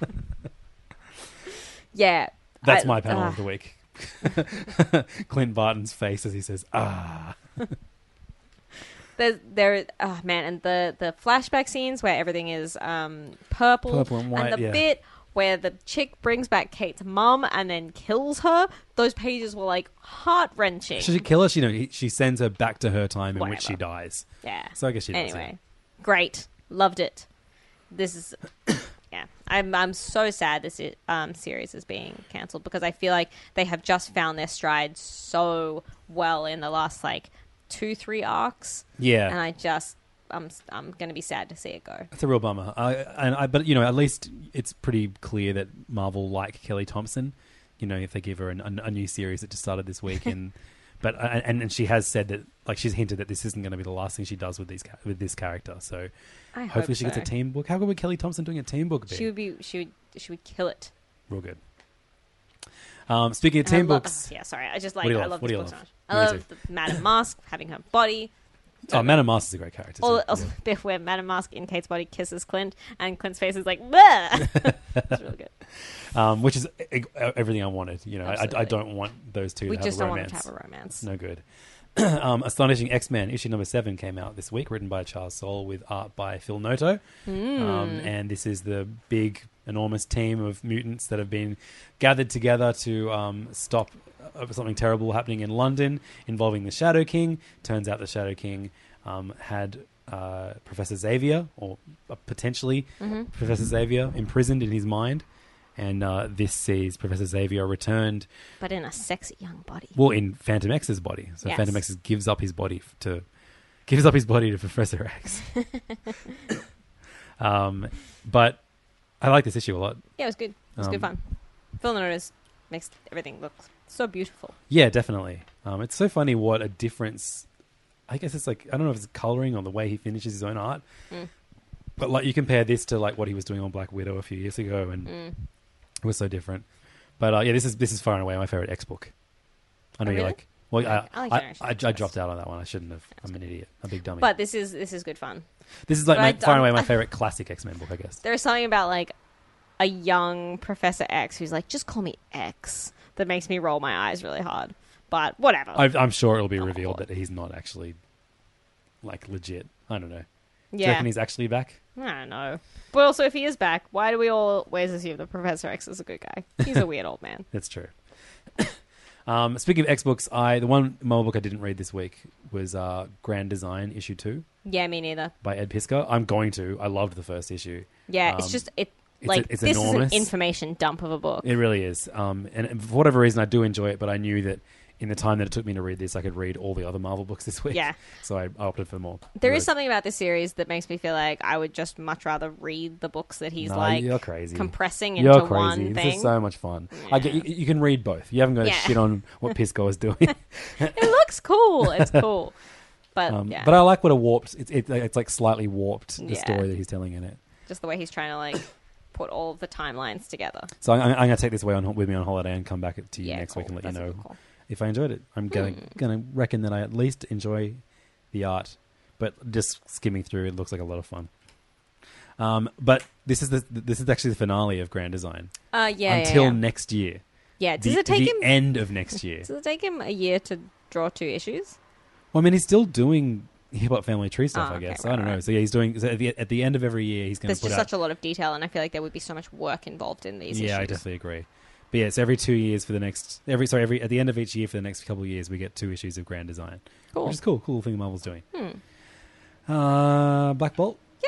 Yeah.
That's
I-
my panel
ah.
of the week. Clint Barton's face as he says, ah.
There's, there, oh man, and the, the flashback scenes where everything is um, purple,
Purple and white,
the
yeah.
bit where the chick brings back Kate's mum and then kills her, those pages were like heart wrenching.
Should she kill her? She, you know, he, she sends her back to her time in which
Whatever.
she dies.
Yeah.
So I guess she does.
Anyway, great, loved it. This is, yeah, I'm I'm so sad this i- um, series is being cancelled because I feel like they have just found their stride so well in the last like two three arcs.
Yeah.
and I just I'm I'm gonna be sad to see it go.
It's a real bummer. I, and I, but you know, at least it's pretty clear that Marvel like Kelly Thompson. You know, if they give her an, a, a new series that just started this week, and but and, and she has said that, like, she's hinted that this isn't going to be the last thing she does with these ca- with this character. So
I
hopefully
hope
she gets a
so.
team book. How good would Kelly Thompson doing a team book be?
She would be she would she would kill it.
Real good. Um, speaking of
And I
team
lo-
books,
yeah, sorry, I just
What
like
do you
I
love?
love
What
this
do you
book so
love?
much. I
Me
love the Madame Mask having her body.
oh, Madame Mask is a great character.
All,
too.
also, the bit where Madame Mask in Kate's body kisses Clint, and Clint's face is like, "Bleh!" It's really good.
Um, which is e- e- everything I wanted. You know, I, I
Absolutely.
don't want those two
We
to have
just
a
don't want
romance.
them to have a romance.
No good. um, Astonishing X-Men issue number seven came out this week, written by Charles Soule with art by Phil Noto.
Mm.
Um, and this is the big, enormous team of mutants that have been gathered together to um, stop uh, something terrible happening in London involving the Shadow King. Turns out the Shadow King um, had uh, Professor Xavier, or uh, potentially
Mhm.
Professor Xavier, imprisoned in his mind. And uh, this sees Professor Xavier returned,
But in a sexy young body.
well, in Phantom X's body. So
Yes.
Phantom X gives up his body f- to gives up his body to Professor X. um, but I like this issue a lot.
Yeah, it was good. It was good
Um,
fun. Phil Notice makes everything look so beautiful.
Yeah, definitely. Um, it's so funny what a difference. I guess it's like I don't know if it's coloring or the way he finishes his own art,
Mm.
but like you compare this to like what he was doing on Black Widow a few years ago, and
Mm.
it was so different. But uh, yeah, this is this is far and away my favorite X book. I know
Oh,
you
really?
like. Well,
I-
I,
I like
I,
Generation
I,
X
I dropped out on that one. I shouldn't have. I'm an idiot. A big dummy.
But this is this is good fun.
This is like
But
my,
I-
far and away
I'm-
my favorite classic X-Men book, I guess.
There's something about like a young Professor X who's like, just call me X, that makes me roll my eyes really hard. But whatever.
I, I'm sure it'll be
Oh,
revealed that he's not actually like legit. I don't know. Do you
Yeah.
reckon he's actually back?
I don't know. But also, if he is back, why do we always assume that Professor X is a good guy? He's a weird old man.
That's true. um, speaking of X books, I the one Marvel book I didn't read this week was uh, Grand Design issue two
Yeah, me neither.
by Ed Piskor. I'm going to. I loved the first issue.
Yeah, it's
Um,
just it.
it's
Like
a- it's
this
enormous.
is an information dump of a book.
It really is. Um, and for whatever reason, I do enjoy it, but I knew that in the time that it took me to read this, I could read all the other Marvel books this week.
Yeah.
So I opted for more.
There
Really-
is something about this series that makes me feel like I would just much rather read the books that he's
No,
like
you're crazy.
compressing
You're
into
crazy.
one
This
thing.
is so much fun. I get, you, you can read both. You haven't got to
Yeah.
shit on what Piskor is doing.
It looks cool. It's cool. But
Um,
yeah,
But I like what a warped. It's it, it's like slightly warped the
Yeah.
story that he's telling in it.
just the way he's trying to like put all of the timelines together.
So I'm, I'm going to take this away on with me on holiday and come back to you
Yeah,
next
cool.
week and let
That's a
you know
good call.
if I enjoyed it. I'm going
Hmm.
going to reckon that I at least enjoy the art, but just skimming through it looks like a lot of fun. Um, but this is the this is actually the finale of Grand Design.
Uh, yeah, yeah,
until
yeah.
next year.
Yeah, does
the,
it take
the
him?
end of next year?
Does it take him a year to draw two issues?
Well, I mean, he's still doing Hip Hop Family Tree stuff,
Oh,
I
okay,
guess.
right,
I don't know.
right.
So yeah, he's doing so at the at the end of every year. He's going
There's
to put
just
out.
such a lot of detail, and I feel like there would be so much work involved in these
Yeah, I
issues.
definitely agree. But yeah, it's every two years for the next every sorry every at the end of each year for the next couple of years we get two issues of Grand Design,
Cool.
which is cool. Cool thing Marvel's doing.
Hmm.
Uh, Black Bolt.
Yeah.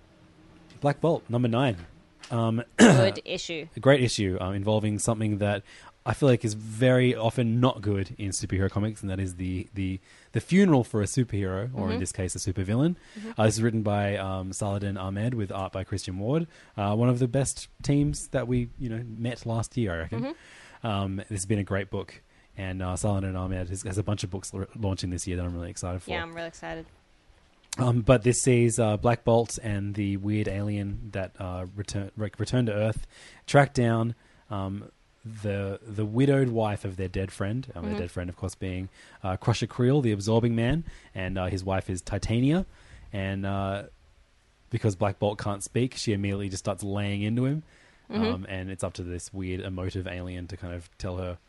Black Bolt number nine. Um,
Good issue.
a great issue um, involving something that I feel like is very often not good in superhero comics, and that is the the, the funeral for a superhero, or
Mhm.
in this case, a supervillain.
Mhm.
Uh, this is written by um, Saladin Ahmed with art by Christian Ward, uh, one of the best teams that we you know met last year, I reckon.
Mhm.
Um, this has been a great book, and uh, Saladin Ahmed has, has a bunch of books l- launching this year that I'm really excited for.
Yeah, I'm really excited.
Um, but this sees uh, Black Bolt and the weird alien that uh, return re- return to Earth, track down um, the the widowed wife of their dead friend. Um,
Mhm.
Their dead friend, of course, being uh, Crusher Creel, the Absorbing Man, and uh, his wife is Titania. And uh, because Black Bolt can't speak, she immediately just starts laying into him.
Mhm.
Um, and it's up to this weird emotive alien to kind of tell her,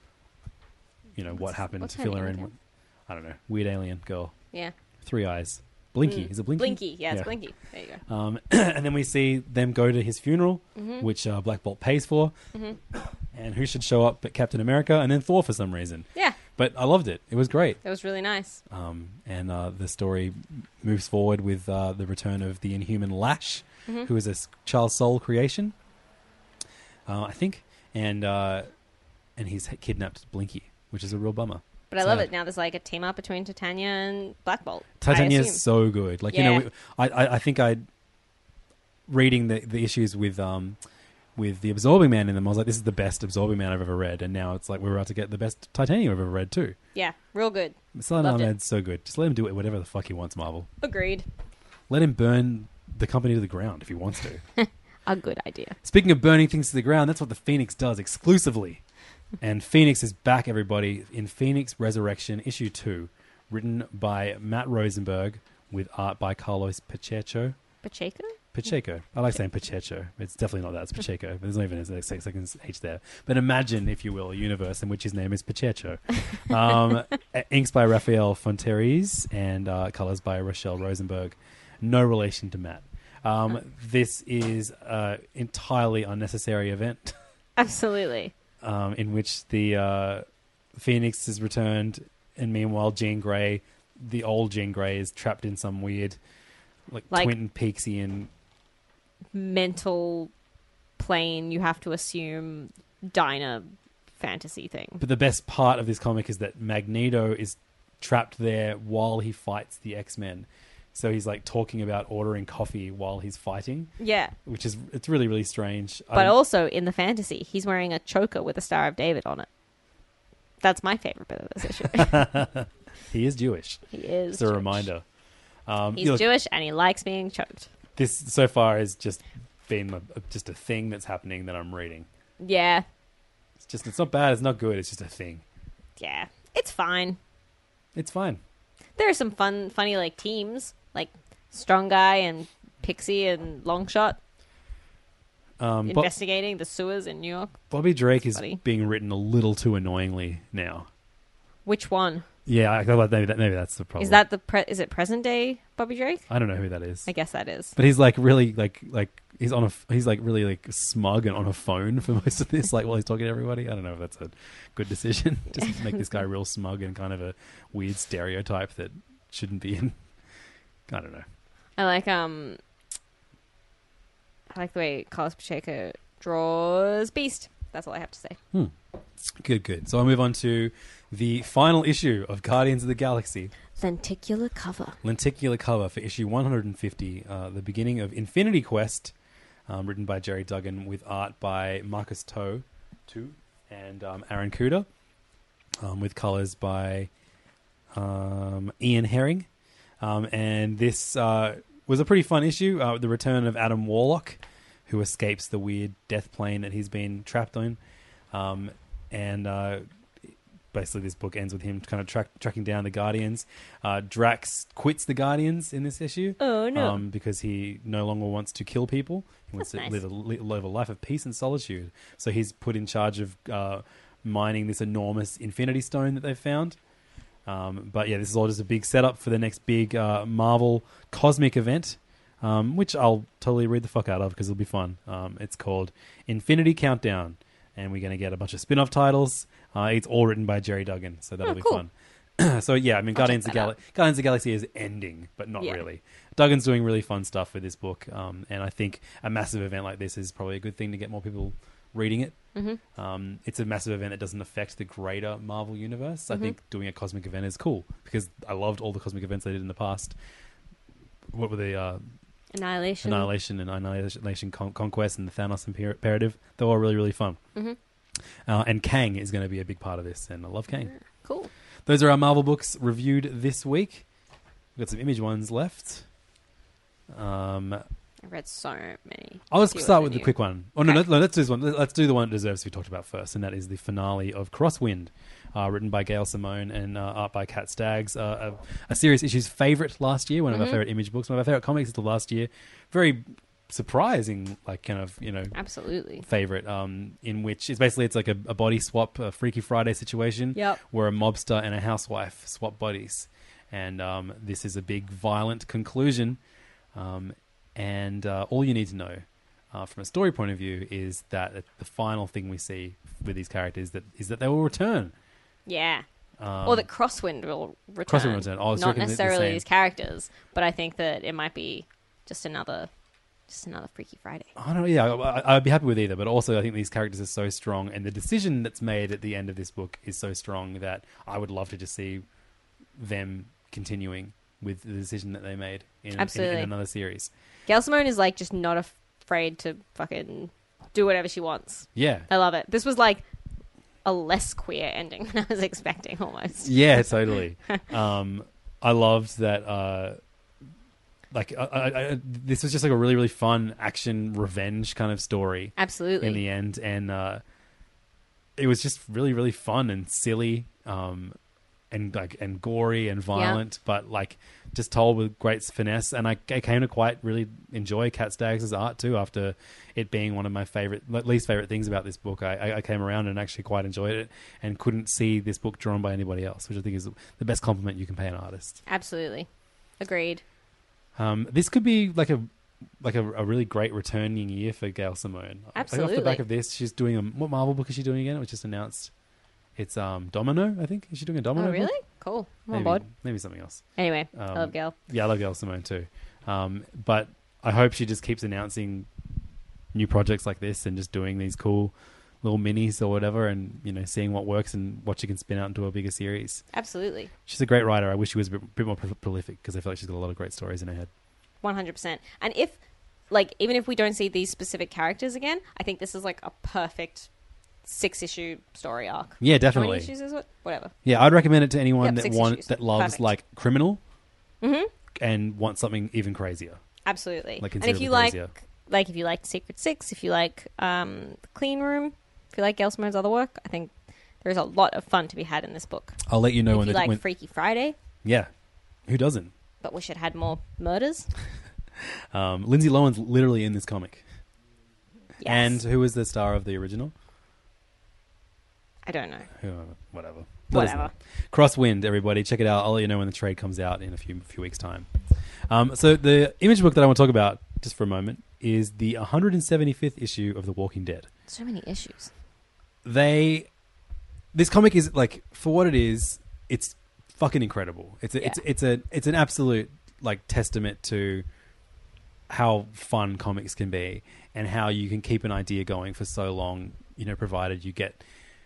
you know, what
What's-
happened
what's
to
her
fill her
name
in.
again?
I don't know. Weird alien girl.
Yeah.
Three eyes. Blinky.
Mm.
Is it Blinky?
Blinky. Yeah, it's Blinky. There you go.
Um, and then we see them go to his funeral,
Mhm.
which uh, Black Bolt pays for.
Mhm.
And who should show up but Captain America and then Thor for some reason.
Yeah.
But I loved it. It was great.
That was really nice.
Um, and uh, the story moves forward with uh, the return of the Inhuman Lash,
Mhm.
who is a S- Charles Soule creation, uh, I think. And uh, and he's kidnapped Blinky, which is a real bummer.
But I love
Sad.
it. Now there's like a team up between Titania and Black Bolt.
Titania
I assume.
is so good. Like you
Yeah.
know, we, I, I I think I reading the the issues with um with the Absorbing Man in them. I was like, this is the best Absorbing Man I've ever read, and now it's like we're about to get the best Titania I've ever read too.
Yeah, real good.
Saladin
Loved it.
Ahmed's so good. Just let him do it whatever the fuck he wants, Marvel.
Agreed.
Let him burn the company to the ground if he wants to.
A good idea.
Speaking of burning things to the ground, that's what the Phoenix does exclusively. And Phoenix is back, everybody, in Phoenix Resurrection, issue two, written by Matt Rosenberg with art by Carlos Pacheco.
Pacheco?
Pacheco. I like saying Pacheco. It's definitely not that. It's Pacheco. There's not even a six seconds H there. But imagine, if you will, a universe in which his name is Pacheco. Um, inks by Rafael Fonteries and uh, colors by Rochelle Rosenberg. No relation to Matt. Um, this is an entirely unnecessary event.
Absolutely.
Um, in which the uh, Phoenix is returned, and meanwhile Jean Grey, the old Jean Grey, is trapped in some weird, like,
Like-
Twin Peaksian.
Mental plane, you have to assume diner fantasy thing.
But the best part of this comic is that Magneto is trapped there while he fights the X-Men. So he's like talking about ordering coffee while he's fighting.
Yeah.
Which is, it's really, really strange.
But
Um,
also in the fantasy, he's wearing a choker with a Star of David on it. That's my favorite bit of this issue.
he is Jewish.
He is
Just a
Jewish.
reminder. Um,
He's
you look,
Jewish and he likes being choked.
This so far has just been a, just a thing that's happening that I'm reading.
Yeah.
It's just it's not bad. It's not good. It's just a thing.
Yeah, it's fine.
It's fine.
There are some fun, funny like teams, like Strong Guy and Pixie and Longshot.
Um,
investigating Bo- the sewers in New York.
Bobby Drake
That's
is
funny.
being written a little too annoyingly now.
Which one?
Yeah, I thought maybe that maybe that's the problem.
Is that the pre- is it present day Bobby Drake?
I don't know who that is.
I guess that is.
But he's like really like like he's on a he's like really like smug and on a phone for most of this. Like while he's talking to everybody. I don't know if that's a good decision. Just to make this guy real smug and kind of a weird stereotype that shouldn't be in. I don't know.
I like um. I like the way Carlos Pacheco draws Beast. That's all I have to say.
Hmm. Good, good. So I'll move on to the final issue of Guardians of the Galaxy.
Lenticular cover.
Lenticular cover for issue one hundred fifty, uh, the beginning of Infinity Quest, um, written by Jerry Duggan with art by Marcus Toe, Toe and um, Aaron Kuder, um, with colours by um, Ian Herring. Um, and this uh, was a pretty fun issue. Uh, the return of Adam Warlock, who escapes the weird death plane that he's been trapped on. Um, and uh, basically this book ends with him kind of track, tracking down the Guardians. Uh, Drax quits the Guardians in this issue.
Oh, no.
Um, because he no longer wants to kill people. He wants
That's
to
nice.
live, a, live a life of peace and solitude. So he's put in charge of uh, mining this enormous Infinity Stone that they've found. Um, but yeah, this is all just a big setup for the next big uh, Marvel cosmic event, um, which I'll totally read the fuck out of because it'll be fun. Um, it's called Infinity Countdown, and we're going to get a bunch of spin-off titles. Uh, it's all written by Jerry Duggan, so that'll
Oh,
be
cool.
fun. So yeah, I mean,
I'll
Guardians of,
check that
Gal- Guardians of the Galaxy is ending, but not
Yeah.
really. Duggan's doing really fun stuff with this book, um, and I think a massive event like this is probably a good thing to get more people reading it.
Mm-hmm.
Um, it's a massive event that doesn't affect the greater Marvel universe. I
Mhm.
think doing a cosmic event is cool because I loved all the cosmic events they did in the past. What were the uh,
Annihilation.
Annihilation and Annihilation Con- Conquest and the Thanos Imper- Imperative? They were all really, really fun.
Mm-hmm.
Uh, and Kang is going to be a big part of this, and I love Kang.
Cool.
Those are our Marvel books reviewed this week. We've got some Image ones left. Um,
I read so many.
I'll just
Few
start
of
with
the
the
new.
quick one. Oh no, no, no, let's do this one. Let's do the one that deserves to be talked about first, and that is the finale of Crosswind, uh, written by Gail Simone and uh, art by Kat Staggs. Uh, a, a Serious Issues favorite last year, one of
Mhm.
our favorite Image books, one of our favorite comics of the last year. Very surprising, like kind of you know,
Absolutely.
favorite. Um, in which it's basically it's like a, a body swap, a Freaky Friday situation,
Yep.
where a mobster and a housewife swap bodies, and um, this is a big violent conclusion. Um, And uh, all you need to know uh, from a story point of view is that the final thing we see with these characters that is that they will return.
Yeah.
Um,
or that Crosswind will return.
Crosswind will return. Oh, I was
Not
reckon that the
necessarily
same-
these characters, but I think that it might be just another, just another Freaky Friday.
I don't know. Yeah, I, I'd be happy with either. But also, I think these characters are so strong, and the decision that's made at the end of this book is so strong that I would love to just see them continuing with the decision that they made in, in,
Absolutely.
in another series.
Gail Simone is like just not af- afraid to fucking do whatever she wants.
Yeah.
I love it. This was like a less queer ending than I was expecting almost.
Yeah, totally. um, I loved that. Uh, like, I, I, I, this was just like a really, really fun action revenge kind of story.
Absolutely.
In the end, and uh, it was just really, really fun and silly, um, and like and gory and violent, but like just told with great finesse. And I, I came to quite really enjoy Kat Staggs' art too. After it being one of my favorite, least favorite things about this book, I, I came around and actually quite enjoyed it, and couldn't see this book drawn by anybody else, which I think is the best compliment you can pay an artist.
Absolutely. Agreed.
Um, this could be like a like a, a really great returning year for Gail Simone.
Absolutely.
Like off the back of this, she's doing a what Marvel book is she doing again? It was just announced. It's um Domino, I think. Is she doing a Domino?
Oh, really?
book?
Cool. I'm on
Maybe,
board.
maybe something else.
Anyway, I
Um,
love Gail.
Yeah, I love Gail Simone too. Um, but I hope she just keeps announcing new projects like this and just doing these cool little minis or whatever, and you know, seeing what works and what she can spin out into a bigger series.
Absolutely.
She's a great writer. I wish she was a bit, bit more pro- prolific because I feel like she's got a lot of great stories in her head.
one hundred percent. And if, like, even if we don't see these specific characters again, I think this is like a perfect six-issue story arc.
Yeah,
How
definitely.
many issues is it? Whatever.
Yeah, I'd recommend it to anyone
Yep,
that
six
want
issues.
that loves
Perfect.
like Criminal
Mm-hmm.
and wants something even crazier.
Absolutely.
Like
and if
considerably
you like,
crazier.
like if you like Secret Six, if you like um, the Clean Room, if you like Gail Simone's other work, I think there's a lot of fun to be had in this book.
I'll let you know
if
when
you
the
like
when,
Freaky Friday.
Yeah, who doesn't?
But wish it had more murders.
um, Lindsay Lohan's literally in this comic.
Yes.
And who was the star of the original?
I don't know.
Whoever, whatever.
Whatever.
Crosswind, everybody. Check it out. I'll let you know when the trade comes out in a few few weeks' time. Um, so the image book that I want to talk about, just for a moment, is the one hundred seventy-fifth issue of The Walking Dead.
So many issues.
They... This comic is, like, for what it is, it's fucking incredible. It's a,
Yeah.
it's it's a it's an absolute, like, testament to how fun comics can be and how you can keep an idea going for so long, you know, provided you get...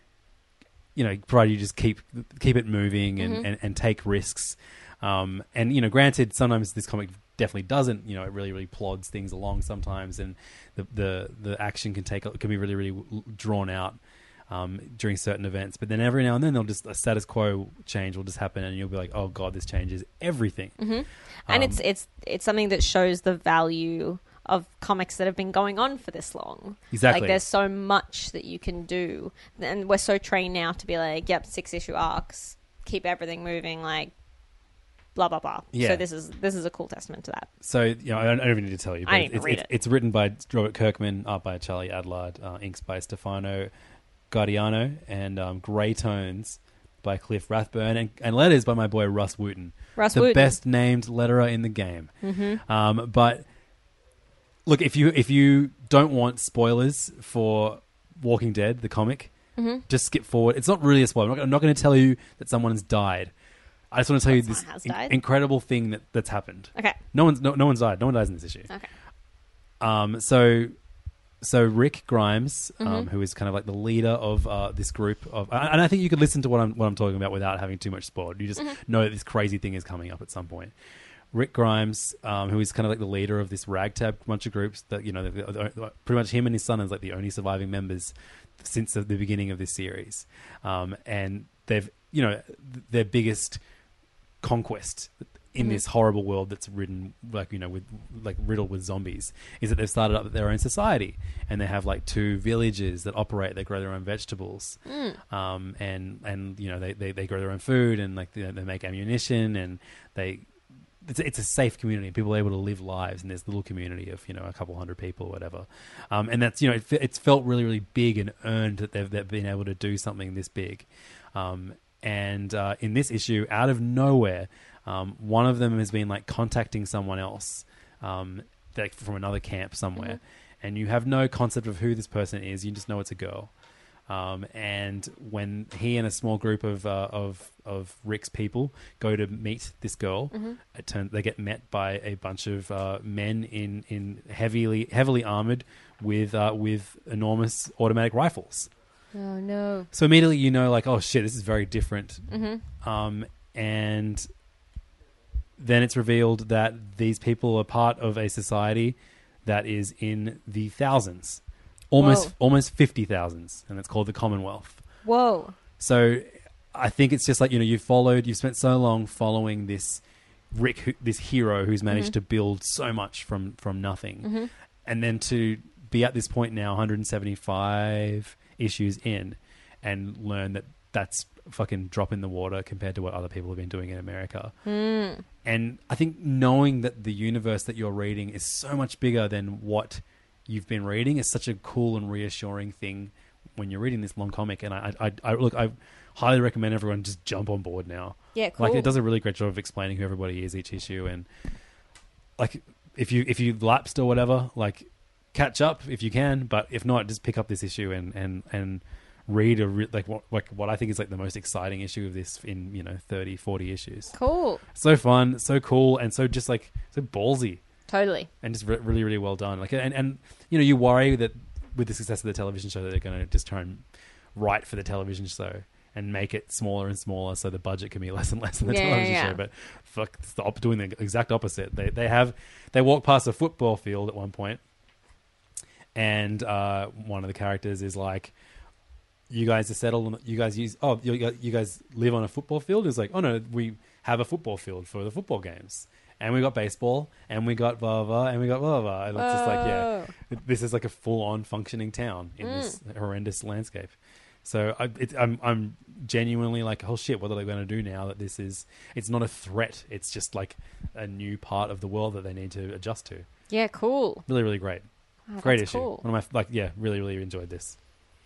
You know, provided you just keep keep it moving and,
Mm-hmm.
and, and take risks. Um, and, you know, granted, sometimes this comic definitely doesn't. You know, it really, really plods things along sometimes, and the the, the action can take can be really, really drawn out um, during certain events. But then every now and then, they'll just a status quo change will just happen, and you'll be like, oh god, this changes everything.
Mm-hmm. And
Um,
it's it's it's something that shows the value of comics that have been going on for this long.
Exactly.
Like, there's so much that you can do. And we're so trained now to be like, yep, six-issue arcs, keep everything moving, like, blah, blah, blah.
Yeah.
So this is this is a cool testament to that.
So, you know, I don't, I don't even need to tell you. But
I need to
it's,
read
it's,
it.
it's written by Robert Kirkman, art by Charlie Adlard, uh, inks by Stefano Guardiano, and um, Grey Tones by Cliff Rathburn, and, and letters by my boy Russ Wooten.
Russ
the
Wooten.
best named letterer in the game.
Mm-hmm.
Um, but look, if you if you don't want spoilers for Walking Dead, the comic,
Mm-hmm.
just skip forward. It's not really a spoiler. I'm not, I'm not going to tell you that someone's died. I just want to tell you
Someone
this
has
in-
died?
incredible thing that, that's happened.
Okay.
No one's no, no one's died. No one dies in this issue.
Okay.
Um. So, so Rick Grimes, um,
Mhm.
who is kind of like the leader of uh, this group of, and I think you could listen to what I'm what I'm talking about without having too much spoiled. You just
Mhm.
know that this crazy thing is coming up at some point. Rick Grimes, um, who is kind of like the leader of this ragtag bunch of groups that, you know, the, the, pretty much him and his son is like the only surviving members since the, the beginning of this series. Um, and they've, you know, their biggest conquest in
Mhm.
this horrible world that's ridden, like, you know, with like riddled with zombies, is that they've started up their own society, and they have like two villages that operate. They grow their own vegetables,
Mm.
um, and and you know they, they, they grow their own food, and like they, they make ammunition, and they it's, it's a safe community. People are able to live lives in this little community of, you know, a couple hundred people or whatever, um, and that's, you know, it, fe- it's felt really really big and earned that they've, they've been able to do something this big, um, and uh, in this issue, out of nowhere. Um, one of them has been like contacting someone else, um, like from another camp somewhere,
Mm-hmm.
and you have no concept of who this person is. You just know it's a girl. Um, and when he and a small group of uh, of of Rick's people go to meet this girl,
Mm-hmm.
it turns they get met by a bunch of uh, men in, in heavily heavily armored with uh, with enormous automatic rifles.
Oh, no.
So immediately you know, like, oh shit, this is very different.
Mm-hmm.
Um, and then it's revealed that these people are part of a society that is in the thousands, almost
Whoa.
almost fifty thousands, and it's called the Commonwealth.
Whoa.
So I think it's just like, you know, you've followed, you've spent so long following this Rick, who, this hero who's managed
Mhm.
to build so much from from nothing,
Mhm.
and then to be at this point now, one hundred seventy-five issues in, and learn that that's fucking drop in the water compared to what other people have been doing in America.
Mm.
And I think knowing that the universe that you're reading is so much bigger than what you've been reading is such a cool and reassuring thing when you're reading this long comic. And I, I, I look, I highly recommend everyone just jump on board now.
Yeah, cool.
Like, it does a really great job of explaining who everybody is each issue, and like if you if you lapsed or whatever, like catch up if you can, but if not, just pick up this issue and and and read a re- like what like what I think is like the most exciting issue of this in, you know, thirty, forty issues.
Cool.
So fun, so cool, and so just like so ballsy.
Totally.
And just re- really really well done. Like, and and you know, you worry that with the success of the television show that they're going to just try and write for the television show and make it smaller and smaller so the budget can be less and less in the
Yeah,
television
yeah.
show. But fuck, it's the op- doing the exact opposite. They they have they walk past a football field at one point, and uh, one of the characters is like, "You guys are settled. On, you guys use oh you, you guys live on a football field." It's like, "Oh no, we have a football field for the football games. And we got baseball, and we got blah, blah, blah, and we got blah, blah, blah. And it's just like, yeah, this is like a full-on functioning town in mm. this horrendous landscape. So I, it, I'm, I'm genuinely like, oh shit, what are they going to do now that this is, it's not a threat. It's just like a new part of the world that they need to adjust to.
Yeah, cool.
Really, really great.
Oh,
great
that's
issue.
Cool.
One of my, like, yeah, really, really enjoyed this.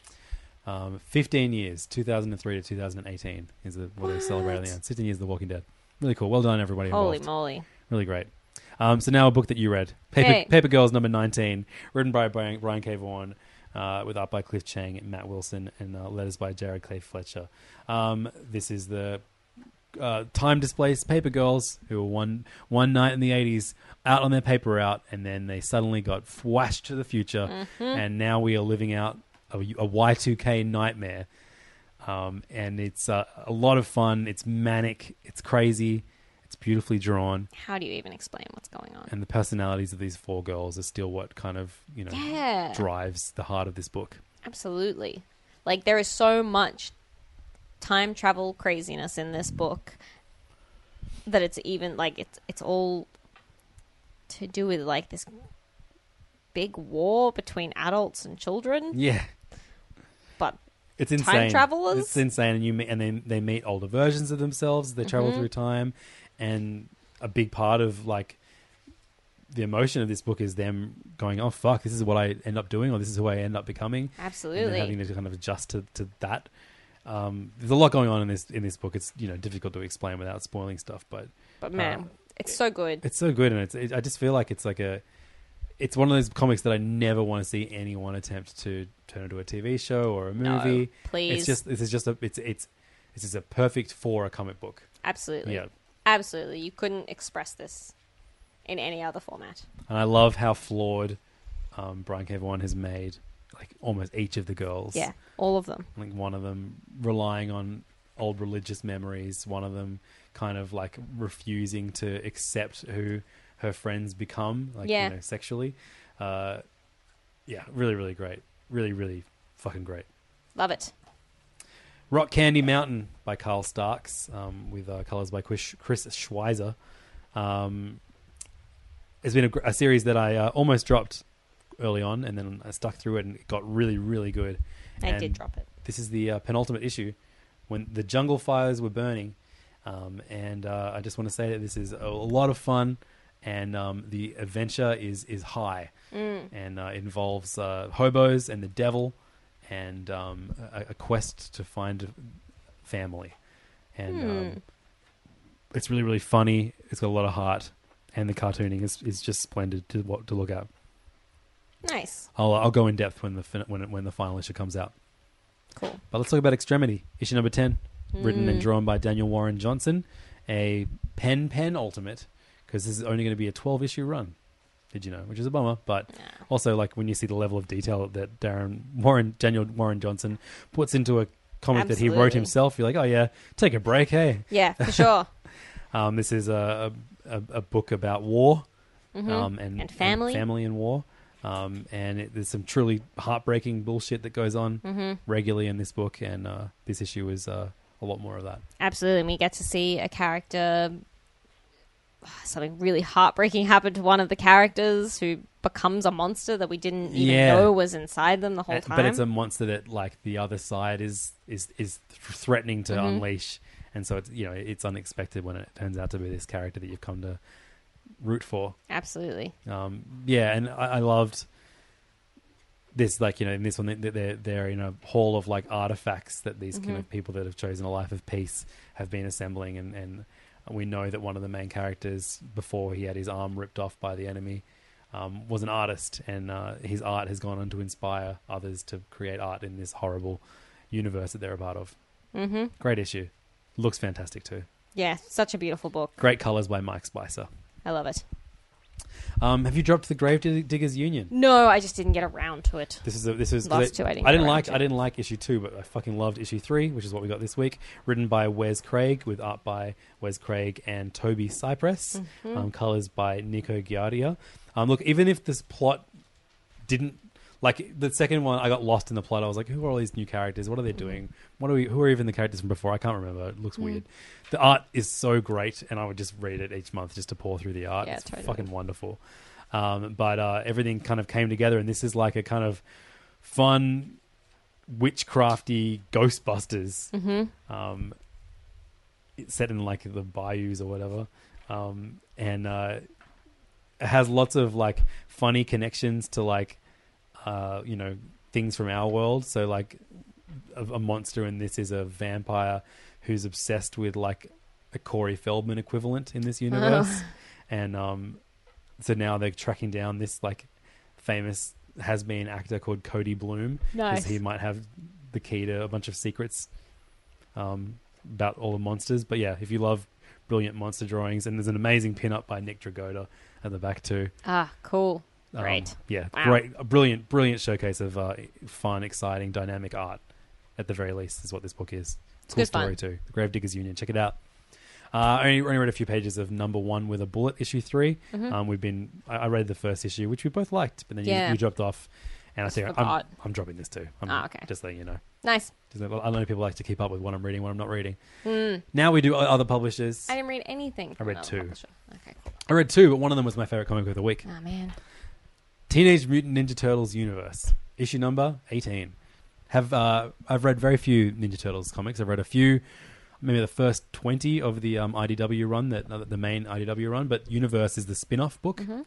Um, fifteen years, two thousand three to two thousand eighteen is the, what, what? they celebrated. Yeah, fifteen years of The Walking Dead. Really cool. Well done, everybody involved.
Holy moly.
Really great. Um, so now a book that you read. Paper,
hey.
Paper Girls number nineteen, written by Brian, Brian K. Vaughan, uh, with art by Cliff Chang and Matt Wilson, and uh, letters by Jared Clay Fletcher. Um, this is the uh, time-displaced paper girls who were one, one night in the eighties out on their paper route, and then they suddenly got flashed to the future,
mm-hmm.
and now we are living out a, a Y two K nightmare. Um, and it's uh, a lot of fun. It's manic. It's crazy. It's beautifully drawn.
How do you even explain what's going on?
And the personalities of these four girls are still what kind of, you know,
yeah.
drives the heart of this book.
Absolutely. Like, there is so much time travel craziness in this book that it's even, like, it's it's all to do with, like, this big war between adults and children.
Yeah.
But
it's insane.
Time travelers?
It's insane. And you meet, and then they meet older versions of themselves. They travel
mm-hmm.
through time. And a big part of, like, the emotion of this book is them going, oh, fuck, this is what I end up doing, or this is who I end up becoming.
Absolutely.
And then having to kind of adjust to, to that. Um, there's a lot going on in this in this book. It's, you know, difficult to explain without spoiling stuff. But,
but man,
um,
it's so good.
It's so good. And it's it, I just feel like it's like a... It's one of those comics that I never want to see anyone attempt to turn into a T V show or a movie.
No, please.
It's just, this is just a, it's, it's, this is a perfect for a comic book.
Absolutely.
Yeah.
Absolutely. You couldn't express this in any other format.
And I love how flawed um, Brian K. Vaughan has made, like, almost each of the girls.
Yeah, all of them.
Like, one of them relying on old religious memories, one of them kind of, like, refusing to accept who her friends become, like,
yeah.
you know, sexually. Uh, yeah, really, really great. Really, really fucking great.
Love it.
Rock Candy Mountain by Carl Starks, um, with uh, colours by Chris, Chris Schweizer. Um, it's been a, a series that I uh, almost dropped early on, and then I stuck through it, and it got really, really good.
I
and
did drop it.
This is the uh, penultimate issue, when the jungle fires were burning, um, and uh, I just want to say that this is a, a lot of fun, and um, the adventure is is high,
mm.
and uh, it involves uh, hobos and the devil, and um, a, a quest to find family. And
hmm.
um, it's really, really funny. It's got a lot of heart, and the cartooning is, is just splendid to to look at.
Nice.
I'll I'll go in depth when the fin- when it, when the final issue comes out.
Cool.
But let's talk about Extremity, issue number ten,
mm.
written and drawn by Daniel Warren Johnson, a pen pen ultimate, because this is only going to be a twelve issue run. Did you know? Which is a bummer, but
yeah.
also, like, when you see the level of detail that Darren Warren, Daniel Warren Johnson puts into a comic
Absolutely.
that he wrote himself, you're like, oh yeah, take a break, hey.
Yeah, for sure.
um, this is a, a, a book about war,
mm-hmm.
um, and,
and family,
and family and war, um, and it, there's some truly heartbreaking bullshit that goes on
mm-hmm.
regularly in this book, and uh, this issue is uh, a lot more of that.
Absolutely, and we get to see a character. Something really heartbreaking happened to one of the characters who becomes a monster that we didn't even
yeah.
know was inside them the whole
uh,
time.
But it's a monster that, like, the other side is is, is threatening to
mm-hmm.
unleash, and so it's, you know, it's unexpected when it turns out to be this character that you've come to root for.
Absolutely.
Um, yeah, and I, I loved this, like, you know, in this one, they're they're in a hall of, like, artifacts that these
mm-hmm.
kind of people that have chosen a life of peace have been assembling, and, and we know that one of the main characters, before he had his arm ripped off by the enemy, um, was an artist, and uh, his art has gone on to inspire others to create art in this horrible universe that they're a part of.
Mm-hmm.
Great issue. Looks fantastic too.
Yeah, such a beautiful book.
Great colours by Mike Spicer.
I love it.
Um, have you dropped the Grave Diggers Union?
No, I just didn't get around to it.
This is a, this is
Last two, I didn't
I didn't
get around
like
to.
I didn't like issue two, but I fucking loved issue three, which is what we got this week. Written by Wes Craig, with art by Wes Craig and Toby Cypress.
Mm-hmm.
Um, colors by Nico Giardia. Um, look, even if this plot didn't like the second one, I got lost in the plot. I was like, who are all these new characters? What are they doing? What are we? Who are even the characters from before? I can't remember. It looks
Mm.
weird. The art is so great, and I would just read it each month just to pour through the art.
Yeah,
it's
totally.
fucking wonderful. Um, but uh, everything kind of came together, and this is like a kind of fun, witchcrafty Ghostbusters.
Mm-hmm.
Um, it's set in like the bayous or whatever, um, and uh, it has lots of like funny connections to like. Uh, you know, things from our world. So, like, a, a monster in this is a vampire who's obsessed with like a Corey Feldman equivalent in this universe,
Oh.
and um, so now they're tracking down this like famous has-been actor called Cody Bloom.
Nice.
'Cause he might have the key to a bunch of secrets um, about all the monsters. But yeah, if you love brilliant monster drawings, and there's an amazing pin-up by Nick Dragotta at the back too.
Ah, cool.
Um,
Great.
yeah,
Wow.
great, a brilliant, brilliant showcase of uh, fun, exciting, dynamic art. At the very least, is what this book is.
It's
Cool
good
story
fun.
too. The Gravediggers Union. Check it out. Uh, I only, only read a few pages of number one with a bullet, issue three.
Mhm.
Um, we've been. I, I read the first issue, which we both liked, but then you,
Yeah.
you dropped off, and I think I'm,
forgot.
I'm dropping this too. I'm
Ah, okay.
Just letting you know.
Nice.
Just, I know people like to keep up with what I'm reading, what I'm not reading.
Mm.
Now we do o- other publishers.
I didn't read anything.
I
from
read
another
two.
publisher. Okay.
I read two, but one of them was my favorite comic book of the week.
Oh man.
Teenage Mutant Ninja Turtles Universe, issue number eighteen. Have uh, I've read very few Ninja Turtles comics. I've read a few, maybe the first twenty of the um, I D W run, that uh, the main I D W run. But Universe is the spin-off book.
Mm-hmm.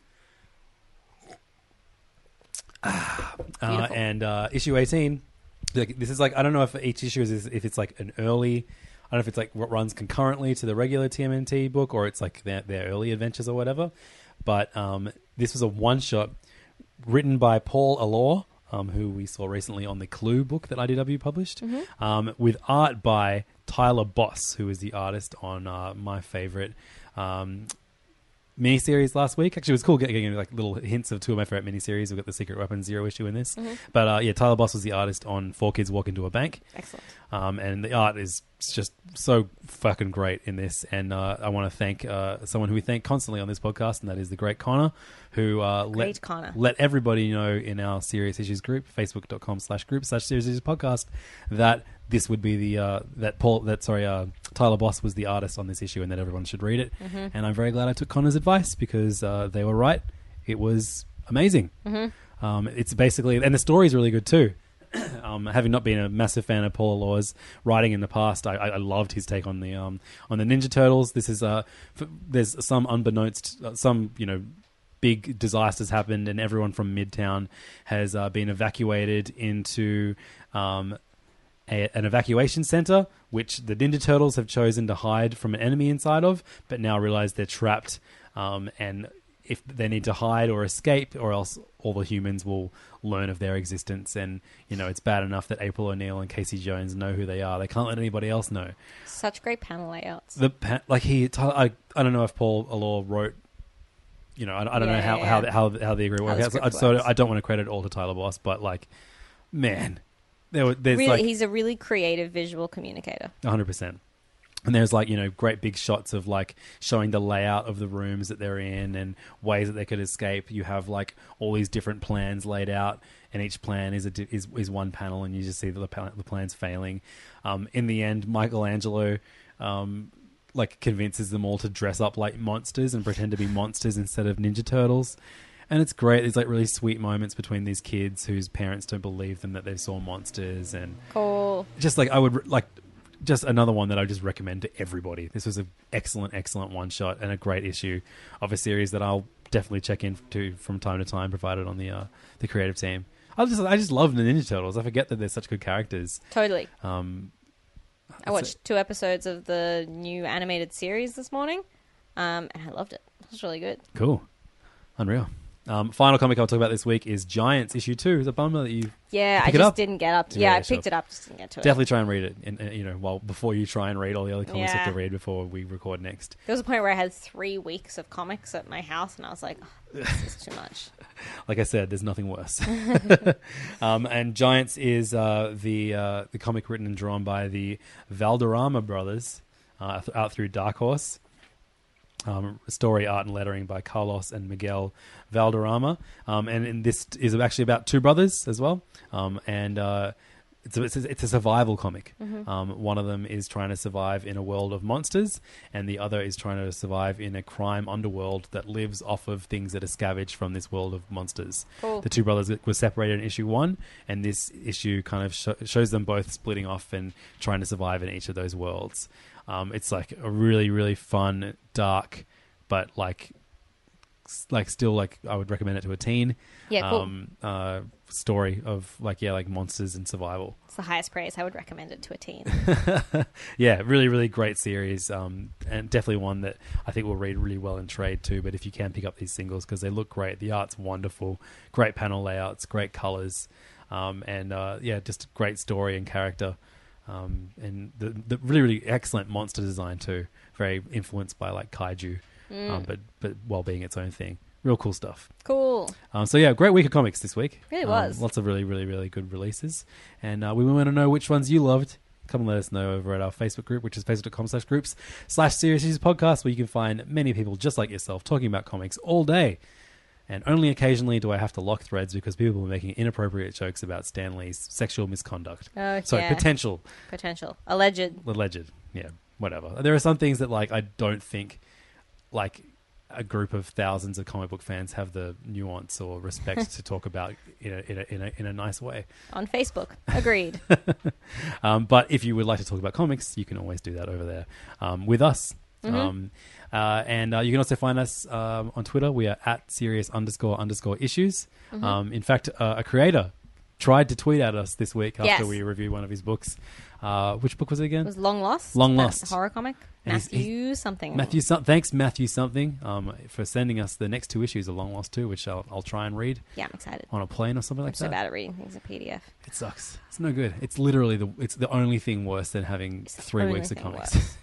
Uh,
Beautiful.
and uh, issue eighteen, like, this is like, I don't know if each issue is if it's like an early, I don't know if it's like what runs concurrently to the regular T M N T book, or it's like their, their early adventures or whatever. But um, this was a one shot written by Paul Allor, um, who we saw recently on the Clue book that I D W published,
Mhm.
um, with art by Tyler Boss, who is the artist on uh, my favorite um, miniseries last week. Actually, it was cool getting like little hints of two of my favorite miniseries. We've got the Secret Weapon Zero issue in this.
Mhm.
But uh, yeah, Tyler Boss was the artist on Four Kids Walk Into a Bank.
Excellent.
Um, and the art is just so fucking great in this. And uh, I want to thank uh, someone who we thank constantly on this podcast, and that is the great Connor, who uh,
Great
let,
Connor.
let everybody know in our Serious Issues group, facebook.com slash group slash Serious Issues podcast, that this would be the, uh, that Paul, that, sorry, uh, Tyler Boss was the artist on this issue, and that everyone should read it.
Mhm.
And I'm very glad I took Connor's advice, because uh, they were right. It was amazing.
Mhm.
Um, it's basically, and the story is really good too. Um, having not been a massive fan of Paul Allor's writing in the past, I, I I loved his take on the um, on the Ninja Turtles. This is uh, f- there's some unbeknownst, uh, some you know, big disasters happened, and everyone from Midtown has uh, been evacuated into um, a, an evacuation center, which the Ninja Turtles have chosen to hide from an enemy inside of, but now realize they're trapped, um, and if they need to hide or escape, or else all the humans will learn of their existence. And you know, it's bad enough that April O'Neil and Casey Jones know who they are. They can't let anybody else know.
Such great panel layouts.
The pa- like he, I, I don't know if Paul Allor wrote. You know, I, I don't
Yeah,
know how,
yeah,
how
yeah.
how how the agreement
How the
works.
script
So
works.
I don't want to credit all to Tyler Boss, but like, man, there were there's
Really,
like
he's a really creative visual communicator.
one hundred percent. And there's like, you know, great big shots of like showing the layout of the rooms that they're in and ways that they could escape. You have like all these different plans laid out, and each plan is a di- is is one panel, and you just see the pa- the plans failing. Um, in the end, Michelangelo um, like convinces them all to dress up like monsters and pretend to be monsters instead of Ninja Turtles. And it's great. There's like really sweet moments between these kids whose parents don't believe them that they saw monsters, and
Cool.
just like I would like just another one that I just recommend to everybody. This was an excellent, excellent one shot and a great issue of a series that I'll definitely check into from time to time, provided on the uh, the creative team. I just I just love the Ninja Turtles. I forget that they're such good characters.
Totally.
Um,
I watched two episodes of the new animated series this morning, um, and I loved it. It was really good.
Cool, unreal. Um, final comic I'll talk about this week is Giants issue two. It's a bummer that you
Yeah, I
pick it
just
up.
didn't get up. To,
Yeah,
yeah, I
sure.
picked it up, just didn't get to it.
Definitely try and read it, and, and you know, well before you try and read all the other comics you have
Yeah.
to read before we record next.
There was a point where I had three weeks of comics at my house, and I was like, oh, this is too much.
Like I said, there's nothing worse. um, and Giants is uh, the uh, the comic written and drawn by the Valderrama brothers, uh, th- out through Dark Horse. Um, story, art, and lettering by Carlos and Miguel Valderrama. Um, and, and this is actually about two brothers as well. Um, and uh, it's, a, it's, a, it's a survival comic.
Mhm.
Um, one of them is trying to survive in a world of monsters, and the other is trying to survive in a crime underworld that lives off of things that are scavenged from this world of monsters.
Cool.
The two brothers were separated in issue one, and this issue kind of sh- shows them both splitting off and trying to survive in each of those worlds. Um, it's like a really, really fun, dark, but like, s- like still like I would recommend it to a teen.
Yeah, cool.
Um, uh, story of like yeah, like monsters and survival.
It's the highest praise. I would recommend it to a teen.
Yeah, really, really great series, um, and definitely one that I think will read really well in trade too. But if you can pick up these singles because they look great, the art's wonderful, great panel layouts, great colors, um, and uh, yeah, just a great story and character. Um, and the, the really, really excellent monster design too. Very influenced by like kaiju,
Mm.
um, but but while being its own thing. Real cool stuff.
Cool.
Um, so yeah, great week of comics this week.
Really
Um,
was.
lots of really, really, really good releases, and uh, we want to know which ones you loved. Come and let us know over at our Facebook group, which is facebook.com slash groups slash Serious Issues Podcast, where you can find many people just like yourself talking about comics all day. And only occasionally do I have to lock threads because people are making inappropriate jokes about Stan Lee's sexual misconduct.
Oh,
so
yeah.
potential.
Potential. Alleged.
Alleged. Yeah, whatever. There are some things that like I don't think like a group of thousands of comic book fans have the nuance or respect to talk about in a, in a, in a, in a nice way.
On Facebook. Agreed.
um, but if you would like to talk about comics, you can always do that over there um, with us.
Mhm.
Um, uh, and uh, you can also find us um, on Twitter. We are at serious underscore underscore issues.
Mhm.
Um, in fact, uh, a creator tried to tweet at us this week after
Yes.
we reviewed one of his books. Uh, which book was it again?
It was Long Lost.
Long
that
Lost.
horror comic.
And he's-
Matthew something.
Matthew, some- thanks Matthew something um, for sending us the next two issues of Long Lost two, which I'll, I'll try and read.
Yeah, I'm excited.
On a plane or something
I'm
like
so
that.
bad at reading things in P D F.
It sucks. It's no good. It's literally the it's the only thing worse than having three
only
weeks of
thing
comics.
worse.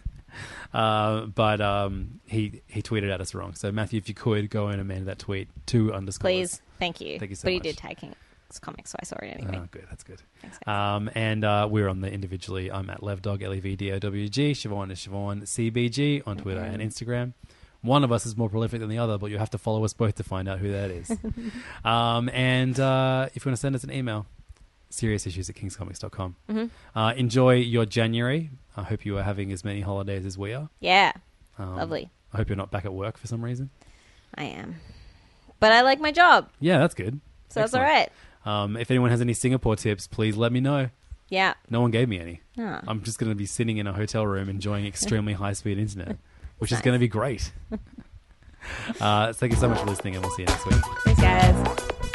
uh, but um, he he tweeted at us wrong. So Matthew, if you could go and amend that tweet to underscore.
Please. Thank you.
Thank you so
but
much.
he did taking comics, so I saw it anyway.
Oh, good. That's good.
Thanks,
Um, and uh, we're on the individually. I'm at Levdog, L E V D O W G. Siobhan is Siobhan, C B G on Twitter
Mhm.
and Instagram. One of us is more prolific than the other, but you have to follow us both to find out who that is. um, and uh, if you want to send us an email, serious issues at kings comics dot com.
Mhm.
Uh, enjoy your January. I hope you are having as many holidays as we are.
Yeah.
Um,
Lovely.
I hope you're not back at work for some reason.
I am. But I like my job.
Yeah, that's good.
So that's
Excellent.
all right.
Um, if anyone has any Singapore tips, please let me know.
Yeah.
No one gave me any.
Ah.
I'm just going to be sitting in a hotel room enjoying extremely high-speed internet, which is
Nice.
going to be great. uh, thank you so much for listening, and we'll see you next week.
Thanks, guys.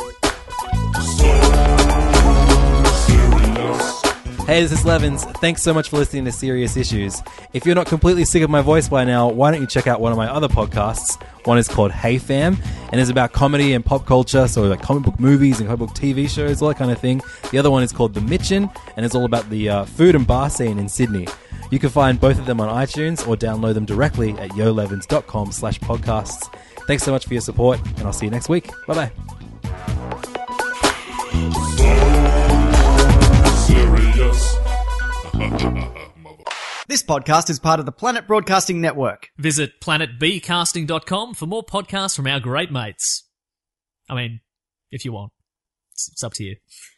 Hey, this is Levins. Thanks so much for listening to Serious Issues. If you're not completely sick of my voice by now, why don't you check out one of my other podcasts? One is called Hey Fam, and is about comedy and pop culture, so like comic book movies and comic book T V shows, all that kind of thing. The other one is called The Mitchin, and it's all about the uh, food and bar scene in Sydney. You can find both of them on iTunes or download them directly at yolevins.com slash podcasts. Thanks so much for your support, and I'll see you next week. Bye-bye.
This podcast is part of the Planet Broadcasting Network.
Visit planet b casting dot com for more podcasts from our great mates. I mean, if you want. It's, it's up to you.